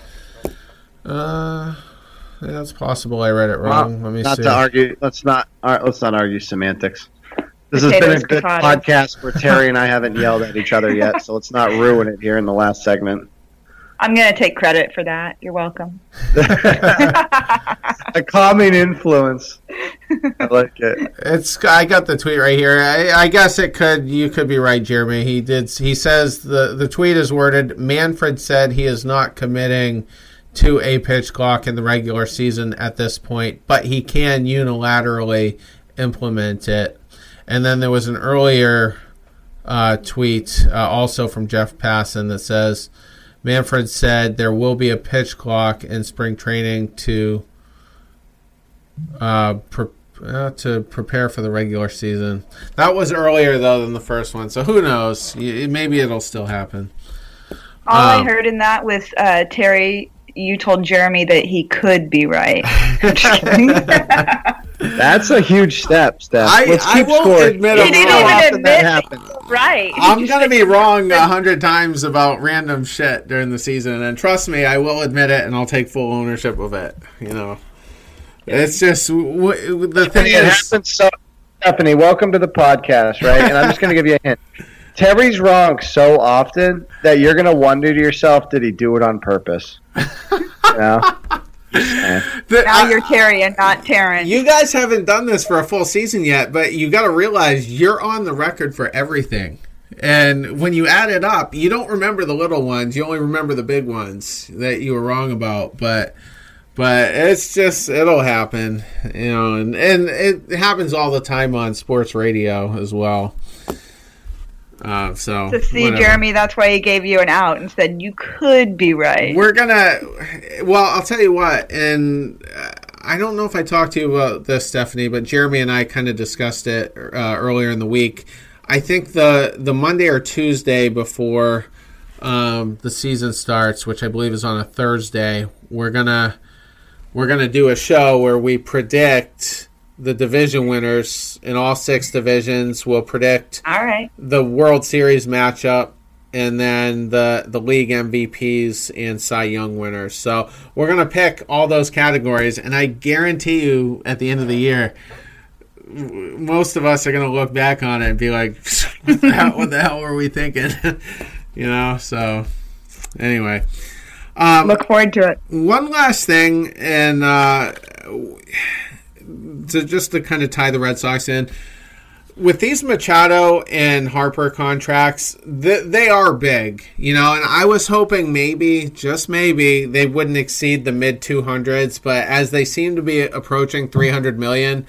Uh, yeah, that's possible. I read it wrong. Well, Let me not see. to argue. Let's not. All right, let's not argue semantics. This Potatoes, has been a good potatoes. podcast where Terry and I haven't yelled at each other yet, so let's not ruin it here in the last segment. I'm going to take credit for that. You're welcome. A calming influence. I like it. It's. I got the tweet right here. I, I guess it could. You could be right, Jeremy. He did. He says the the tweet is worded. Manfred said he is not committing to a pitch clock in the regular season at this point, but he can unilaterally implement it. And then there was an earlier uh, tweet uh, also from Jeff Passan that says Manfred said there will be a pitch clock in spring training to uh, pre- uh, to prepare for the regular season. That was earlier though than the first one, so who knows? Maybe it'll still happen. All Um, I heard in that was uh, Terry. You told Jeremy that he could be right. Just kidding. That's a huge step, Steph. I- Let's I keep won't score. admit He I'm didn't wrong. even Often admit that that happens. he was right. I'm going to be wrong a hundred times about random shit during the season, and trust me, I will admit it, and I'll take full ownership of it. You know, it's just w- w- the thing It is, happens so. Stephanie, welcome to the podcast, right? And I'm just going to give you a hint. Terry's wrong so often that you're going to wonder to yourself, did he do it on purpose? You know? the, Now I- you're Terry and not Terrence. you guys haven't done this for a full season yet, but you got to realize you're on the record for everything. And when you add it up, you don't remember the little ones. You only remember the big ones that you were wrong about. But but it's just, it'll happen. You know, and, and it happens all the time on sports radio as well. Uh, so to see whatever. Jeremy, that's why he gave you an out and said you could be right. We're gonna. Well, I'll tell you what, and uh, I don't know if I talked to you about this, Stephanie, but Jeremy and I kind of discussed it uh, earlier in the week. I think the the Monday or Tuesday before um, the season starts, which I believe is on a Thursday, we're gonna we're gonna do a show where we predict the division winners in all six divisions. We'll predict All right. the World Series matchup, and then the the league M V Ps and Cy Young winners. So we're going to pick all those categories, and I guarantee you at the end of the year, w- most of us are going to look back on it and be like, what the hell, what the hell were we thinking? You know, so anyway. Um, Look forward to it. one last thing, and uh, to just to kind of tie the Red Sox in, with these Machado and Harper contracts, th- they are big, you know, and I was hoping maybe, just maybe, they wouldn't exceed the mid two hundreds, but as they seem to be approaching three hundred million,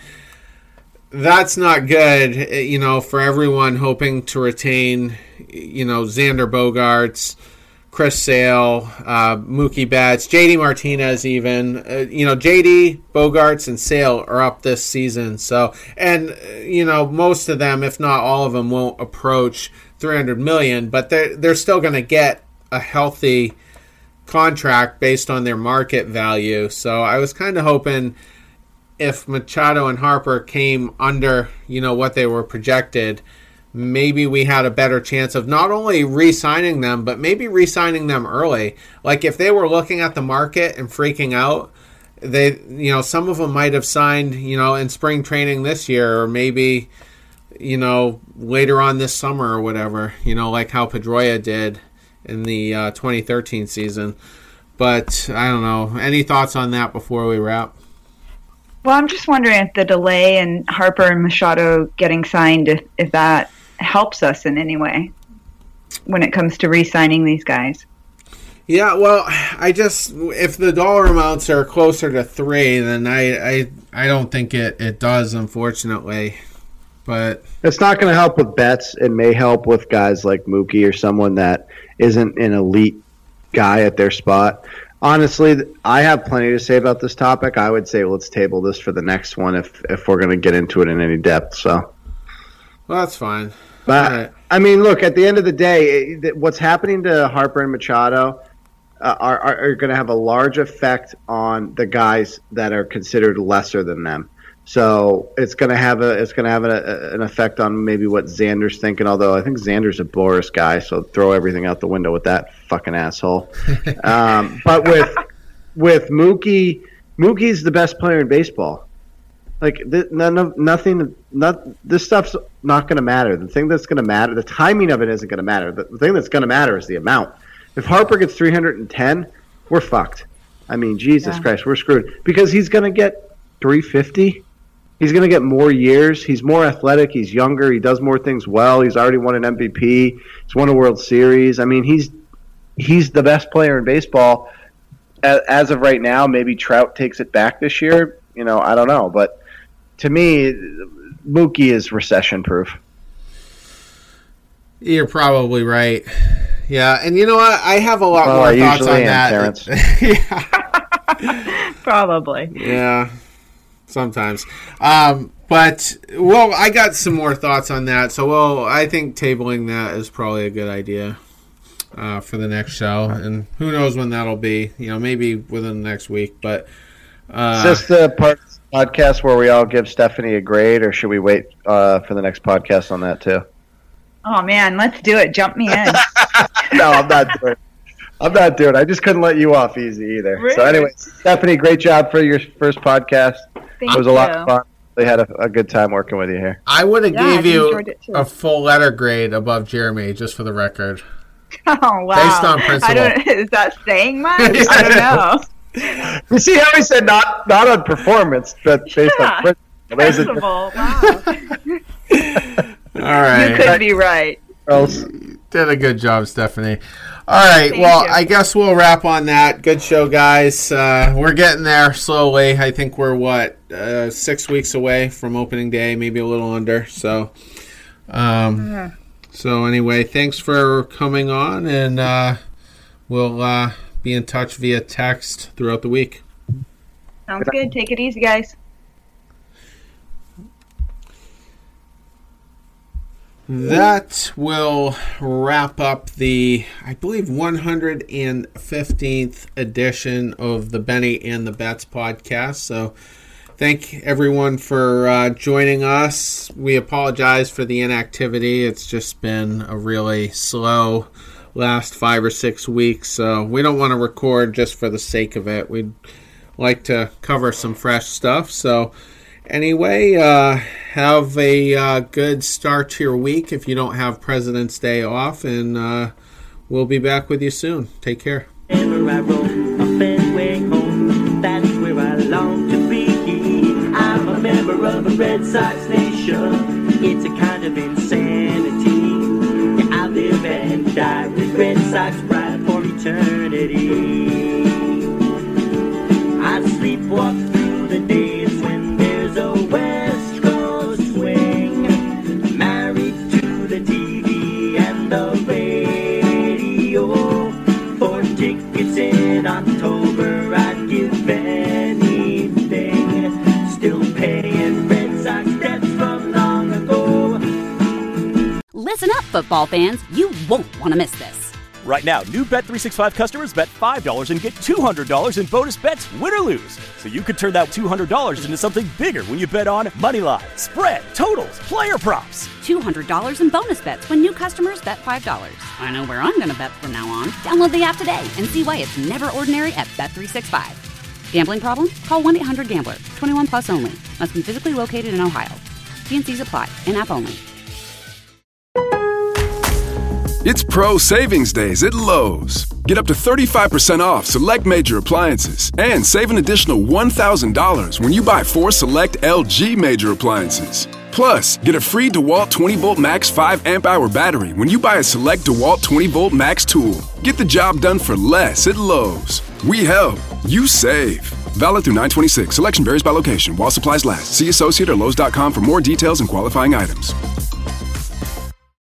that's not good, you know, for everyone hoping to retain, you know, Xander Bogaerts, Chris Sale, uh, Mookie Betts, J D Martinez even. Uh, you know, J D, Bogaerts, and Sale are up this season. So, and, uh, you know, most of them, if not all of them, won't approach three hundred million dollars, but they're, they're still going to get a healthy contract based on their market value. So I was kind of hoping if Machado and Harper came under, you know, what they were projected, maybe we had a better chance of not only re-signing them, but maybe re-signing them early. Like if they were looking at the market and freaking out, they, you know, some of them might have signed, you know, in spring training this year, or maybe, you know, later on this summer or whatever, you know, like how Pedroia did in the uh, twenty thirteen season. But I don't know. Any thoughts on that before we wrap? Well, I'm just wondering if the delay in Harper and Machado getting signed, if, if that helps us in any way when it comes to re-signing these guys. Yeah, well, I just, if the dollar amounts are closer to three, then I I, I don't think it, it does, unfortunately. But It's not going to help with bets. It may help with guys like Mookie or someone that isn't an elite guy at their spot. Honestly, I have plenty to say about this topic. I would say let's table this for the next one if if we're going to get into it in any depth. So, well, that's fine. but All right. I mean, look, at the end of the day, it, what's happening to Harper and Machado uh, are are, are going to have a large effect on the guys that are considered lesser than them. So it's going to have a it's going to have a, an effect on maybe what Xander's thinking. Although I think Xander's a Boris guy, so throw everything out the window with that fucking asshole. um, but with with Mookie, Mookie's the best player in baseball. Like th- none of nothing, not this stuff's not going to matter. The thing that's going to matter, the timing of it isn't going to matter. The, the thing that's going to matter is the amount. If Harper gets three hundred ten, we're fucked. I mean, Jesus yeah. Christ, we're screwed because he's going to get three fifty. He's going to get more years. He's more athletic. He's younger. He does more things well. He's already won an M V P. He's won a World Series. I mean, he's he's the best player in baseball as, as of right now. Maybe Trout takes it back this year. You know, I don't know. But to me, Mookie is recession-proof. You're probably right. Yeah, and you know what? I have a lot well, more I thoughts on am, that. Terrence. yeah. Probably. Yeah. Sometimes. Um, but, well, I got some more thoughts on that. So, well, I think tabling that is probably a good idea uh, for the next show. And who knows when that'll be. You know, maybe within the next week. But uh, is this the part of the podcast where we all give Stephanie a grade, or should we wait uh, for the next podcast on that, too? Oh, man, let's do it. Jump me in. No, I'm not doing it. I'm not doing it. I just couldn't let you off easy either. Really? So, anyway, Stephanie, great job for your first podcast. Thank it was you. a lot of fun. They had a, a good time working with you here. I would have yeah, gave you a full letter grade above Jeremy, just for the record. Oh, wow. Based on principle. I don't, is that saying much? I don't know. You see how he said not not on performance, but based yeah. on principle. Principle. Wow. All right. You could be right. Else. Did a good job, Stephanie. All right, Thank well, you. I guess we'll wrap on that. Good show, guys. Uh, we're getting there slowly. I think we're, what, uh, six weeks away from opening day, maybe a little under. So, um, yeah. so anyway, thanks for coming on, and uh, we'll uh, be in touch via text throughout the week. Sounds good. Take it easy, guys. That will wrap up the, I believe, one hundred fifteenth edition of the Benny and the Bets podcast. So thank everyone for uh, joining us. We apologize for the inactivity. It's just been a really slow last five or six weeks. So we don't want to record just for the sake of it. We'd like to cover some fresh stuff. So anyway, uh, have a uh, good start to your week if you don't have President's Day off, and uh, we'll be back with you soon. Take care. Wherever I roam, a Fenway home, that's where I long to be. I'm a member of a Red Sox nation. It's a kind of insanity. Yeah, I live and die with Red Sox pride for eternity. I sleepwalk through the days when there's a West Coast swing, married to the T V and the radio. For tickets in October, I'd give anything. Still paying Red Sox debts from long ago. Listen up, football fans. You won't want to miss this. Right now, new Bet three sixty-five customers bet five dollars and get two hundred dollars in bonus bets, win or lose. So you could turn that two hundred dollars into something bigger when you bet on money line, spread, totals, player props. two hundred dollars in bonus bets when new customers bet five dollars. I know where I'm going to bet from now on. Download the app today and see why it's never ordinary at Bet three sixty-five. Gambling problem? Call one eight hundred gambler. twenty-one plus only. Must be physically located in Ohio. T N Cs apply. In-app only. It's Pro Savings Days at Lowe's. Get up to thirty-five percent off select major appliances and save an additional one thousand dollars when you buy four select L G major appliances. Plus, get a free DeWalt twenty volt max five amp hour battery when you buy a select DeWalt twenty volt max tool. Get the job done for less at Lowe's. We help. You save. Valid through nine twenty-six. Selection varies by location. While supplies last. See associate or Lowe's dot com for more details and qualifying items.